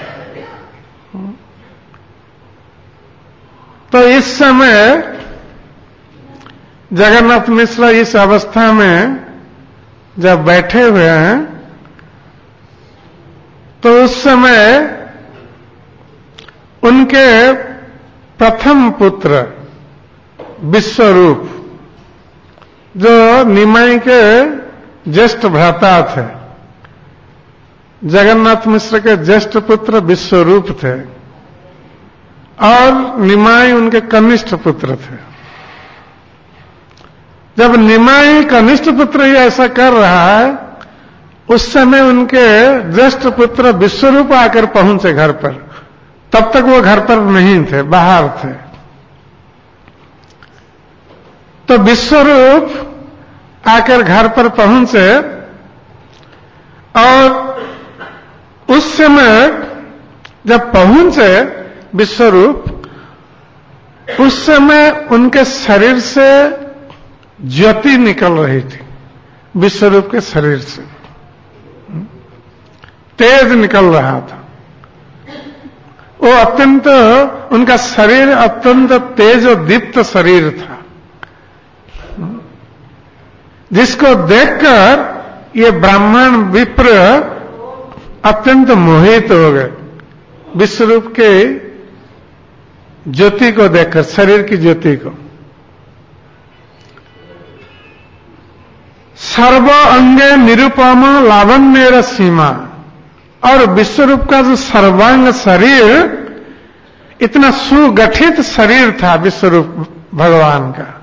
तो इस समय जगन्नाथ मिश्र इस अवस्था में जब बैठे हुए हैं, तो उस समय उनके प्रथम पुत्र विश्वरूप, जो निमाई के ज्येष्ठ भ्राता थे, जगन्नाथ मिश्र के ज्येष्ठ पुत्र विश्वरूप थे, और निमाई उनके कनिष्ठ पुत्र थे। जब निमाई कनिष्ठ पुत्र ही ऐसा कर रहा है, उस समय उनके ज्येष्ठ पुत्र विश्वरूप आकर पहुंचे घर पर। तब तक वो घर पर नहीं थे, बाहर थे। तो विश्वरूप आकर घर पर पहुंचे और उस समय जब पहुंचे विश्वरूप, उस समय उनके शरीर से ज्योति निकल रही थी। विश्वरूप के शरीर से तेज निकल रहा था। वो अत्यंत, उनका शरीर अत्यंत तेज और दीप्त शरीर था, जिसको देखकर ये ब्राह्मण विप्र अत्यंत मोहित हो गए। विश्वरूप के ज्योति को देखकर, शरीर की ज्योति को। सर्व अंगे निरुपम लावण्य सीमा, और विश्वरूप का जो सर्वांग शरीर, इतना सुगठित शरीर था विश्वरूप भगवान का,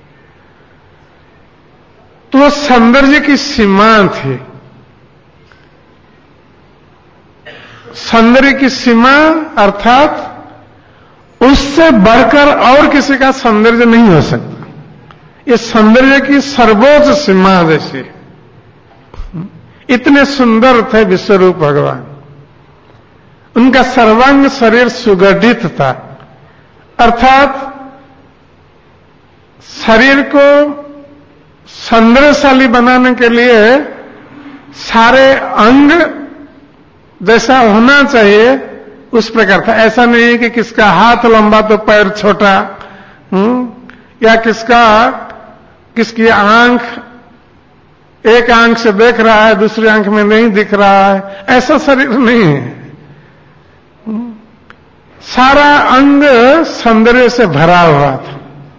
तो वो सौंदर्य की सीमा थी। सौंदर्य की सीमा अर्थात उससे बढ़कर और किसी का सौंदर्य नहीं हो सकता। ये सौंदर्य की सर्वोच्च सीमा जैसी, इतने सुंदर थे विश्वरूप भगवान। उनका सर्वांग शरीर सुगठित था, अर्थात शरीर को सौंदर्यशाली बनाने के लिए सारे अंग जैसा होना चाहिए उस प्रकार था। ऐसा नहीं है कि किसका हाथ लंबा तो पैर छोटा, या किसकी आंख एक आंख से देख रहा है, दूसरी आंख में नहीं दिख रहा है, ऐसा शरीर नहीं है। सारा अंग सौंदर्य से भरा हुआ था।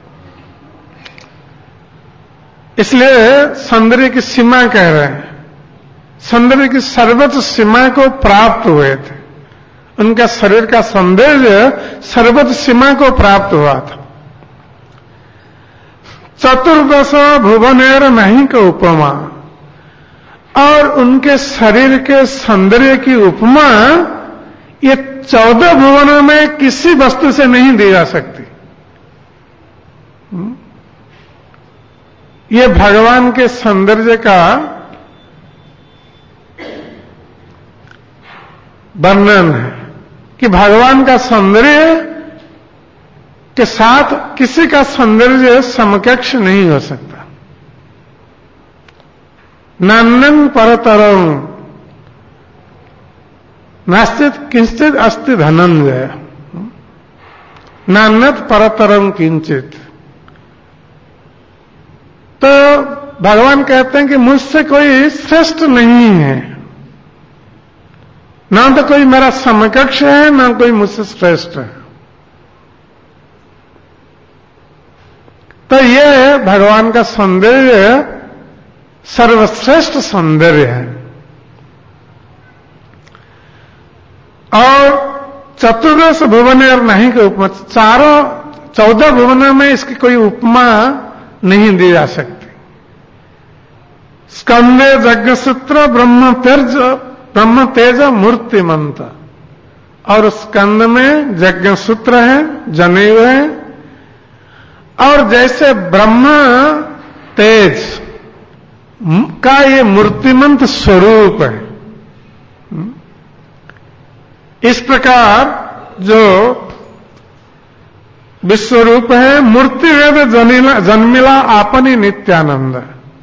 इसलिए सौंदर्य की सीमा कह रहे हैं, सौंदर्य की सर्वोच्च सीमा को प्राप्त हुए थे। उनका शरीर का सौंदर्य सर्वोच्च सीमा को प्राप्त हुआ था। चतुर्दश भुवनेर नहीं का उपमा, और उनके शरीर के सौंदर्य की उपमा ये 14 भुवनों में किसी वस्तु से नहीं दी जा सकती। ये भगवान के सौंदर्य का वर्णन है कि भगवान का सौंदर्य के साथ किसी का सौंदर्य समकक्ष नहीं हो सकता। नान्यं परतरं नास्ति किंचित अस्ति धनंजय, नान्यत परतरं किंचित। तो भगवान कहते हैं कि मुझसे कोई श्रेष्ठ नहीं है, ना तो कोई मेरा समकक्ष है, ना कोई मुझसे श्रेष्ठ है। तो ये भगवान का सौंदर्य सर्वश्रेष्ठ सौंदर्य है। और चतुर्दश भुवन और नहीं की उपमा, 14 भुवनों में इसकी कोई उपमा नहीं दी जा सकती। स्कंदे यज्ञसूत्र ब्रह्म तेज मूर्तिमंत, और स्कंद में यज्ञसूत्र है, जनेऊ है, और जैसे ब्रह्म तेज का ये मूर्तिमंत स्वरूप है। इस प्रकार जो विश्वरूप है, मूर्ति वेद जन्मिला आपनी नित्यानंद,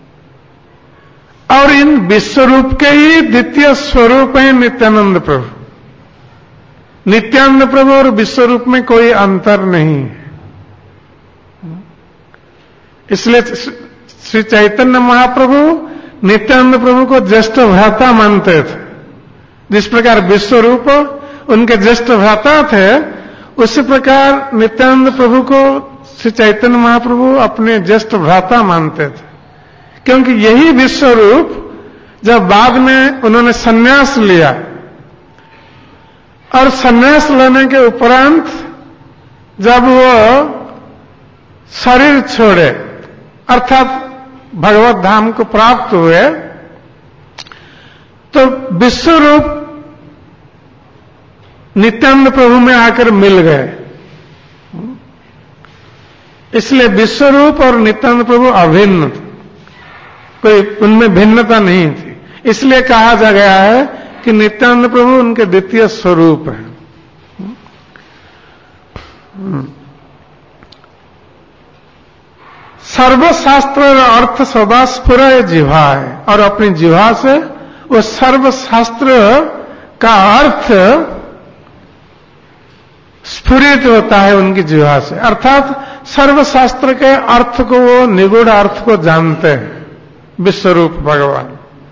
और इन विश्वरूप के ही द्वितीय स्वरूप है नित्यानंद प्रभु। नित्यानंद प्रभु और विश्वरूप में कोई अंतर नहीं है। इसलिए श्री चैतन्य महाप्रभु नित्यानंद प्रभु को ज्येष्ठ भ्राता मानते थे। जिस प्रकार विश्वरूप उनके ज्येष्ठ भ्राता थे, उसी प्रकार नित्यानंद प्रभु को श्री चैतन्य महाप्रभु अपने ज्येष्ठ भ्राता मानते थे। क्योंकि यही विश्वरूप जब बाद में उन्होंने संन्यास लिया, और संन्यास लेने के उपरांत जब वो शरीर छोड़े अर्थात भगवत धाम को प्राप्त हुए तो विश्वरूप नित्यानंद प्रभु में आकर मिल गए। इसलिए विश्वरूप और नित्यानंद प्रभु अभिन्न थे, कोई उनमें भिन्नता नहीं थी। इसलिए कहा जा गया है कि नित्यानंद प्रभु उनके द्वितीय स्वरूप है। सर्वशास्त्र अर्थ सदा स्फुर जिह्वा है, और अपनी जिह्वा से वो सर्वशास्त्र का अर्थ स्फुरित होता है उनकी जिह्वा से, अर्थात सर्वशास्त्र के अर्थ को वो निगूढ़ अर्थ को जानते हैं विश्वरूप भगवान।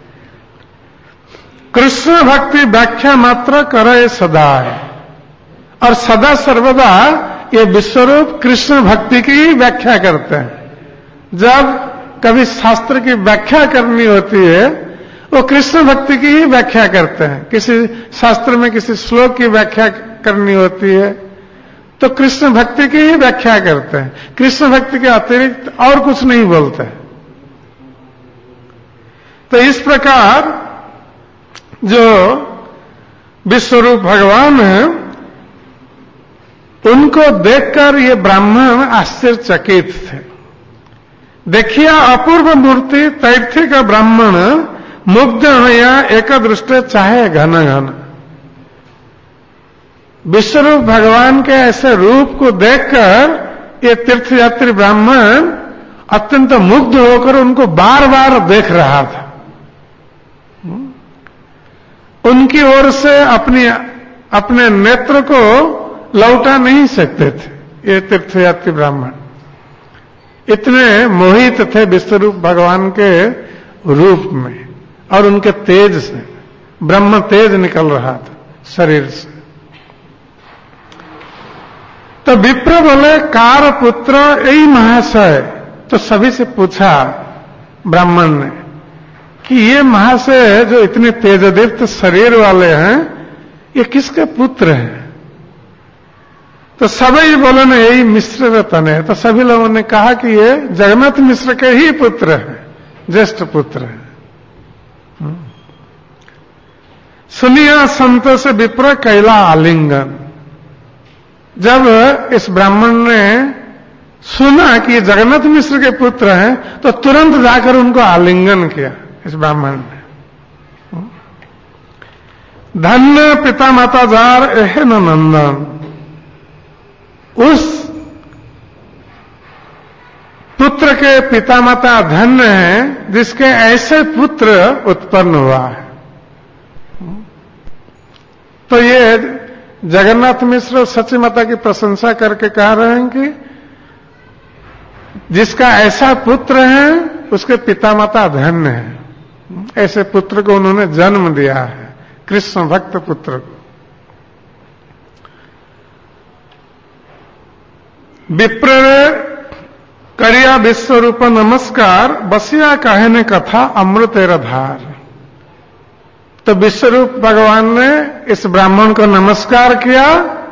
कृष्ण भक्ति व्याख्या मात्र करे सदा है, और सदा सर्वदा ये विश्वरूप कृष्ण भक्ति की ही व्याख्या करते हैं। जब कभी शास्त्र की व्याख्या करनी होती है वो कृष्ण भक्ति की ही व्याख्या करते हैं। किसी शास्त्र में किसी श्लोक की व्याख्या करनी होती है तो कृष्ण भक्ति की ही व्याख्या करते हैं, कृष्ण भक्ति के अतिरिक्त और कुछ नहीं बोलते। तो इस प्रकार जो विश्वरूप भगवान है उनको देखकर ये ब्राह्मण आश्चर्यचकित थे। देखिए अपूर्व मूर्ति तैर्थिक ब्राह्मण मुग्ध हया एक दृष्टि चाहे घन घन। विश्वरूप भगवान के ऐसे रूप को देखकर ये तीर्थयात्री ब्राह्मण अत्यंत मुग्ध होकर उनको बार बार देख रहा था। उनकी ओर से अपने नेत्र को लौटा नहीं सकते थे ये तीर्थयात्री ब्राह्मण, इतने मोहित थे विश्वरूप भगवान के रूप में और उनके तेज से। ब्रह्म तेज निकल रहा था शरीर से। तो विप्र बोले कार पुत्र यही महाशय। तो सभी से पूछा ब्राह्मण ने कि ये महाशय जो इतने तेजदीप्त शरीर वाले हैं ये किसके पुत्र हैं? तो सभी बोले ना यही मिश्र रतन है। तो सभी लोगों ने कहा कि ये जगन्नाथ मिश्र के ही पुत्र है, ज्येष्ठ पुत्र है। सुनिया संत से विप्र कैला आलिंगन। जब इस ब्राह्मण ने सुना कि ये जगन्नाथ मिश्र के पुत्र हैं तो तुरंत जाकर उनको आलिंगन किया इस ब्राह्मण ने। धन्य पिता माता जार एहन नंदन। उस पुत्र के पिता माता धन्य हैं जिसके ऐसे पुत्र उत्पन्न हुआ है। तो ये जगन्नाथ मिश्र सची माता की प्रशंसा करके कह रहे हैं कि जिसका ऐसा पुत्र है उसके पिता माता धन्य है। ऐसे पुत्र को उन्होंने जन्म दिया है, कृष्ण भक्त पुत्र को। विप्र करिया विश्वरूप नमस्कार बसिया कहने कथा अमृतेर धार। तो विश्वरूप भगवान ने इस ब्राह्मण को नमस्कार किया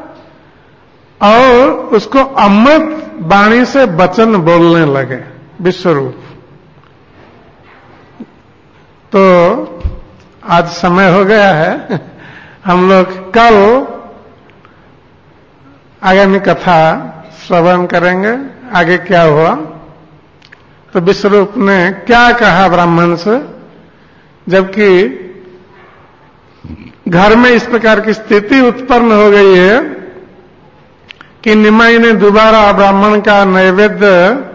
और उसको अमृत वाणी से वचन बोलने लगे विश्वरूप। तो आज समय हो गया है, हम लोग कल आगामी कथा श्रवण करेंगे। आगे क्या हुआ, तो विश्वरूप ने क्या कहा ब्राह्मण से, जबकि घर में इस प्रकार की स्थिति उत्पन्न हो गई है कि निमाई ने दोबारा ब्राह्मण का नैवेद्य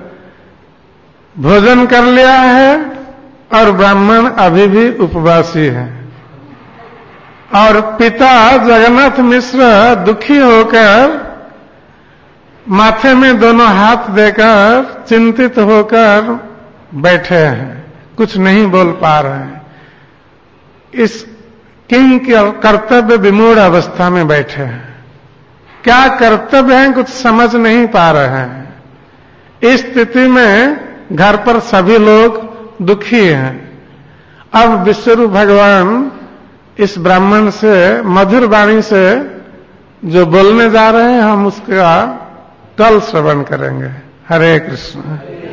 भोजन कर लिया है और ब्राह्मण अभी भी उपवासी है। और पिता जगन्नाथ मिश्र दुखी होकर माथे में दोनों हाथ देकर चिंतित होकर बैठे हैं, कुछ नहीं बोल पा रहे हैं। इस किंग के कर्तव्य विमूढ़ अवस्था में बैठे हैं। क्या कर्तव्य है कुछ समझ नहीं पा रहे हैं। इस स्थिति में घर पर सभी लोग दुखी हैं। अब विश्वरूप भगवान इस ब्राह्मण से मधुर वाणी से जो बोलने जा रहे हैं हम उसका कल श्रवण करेंगे। हरे कृष्ण।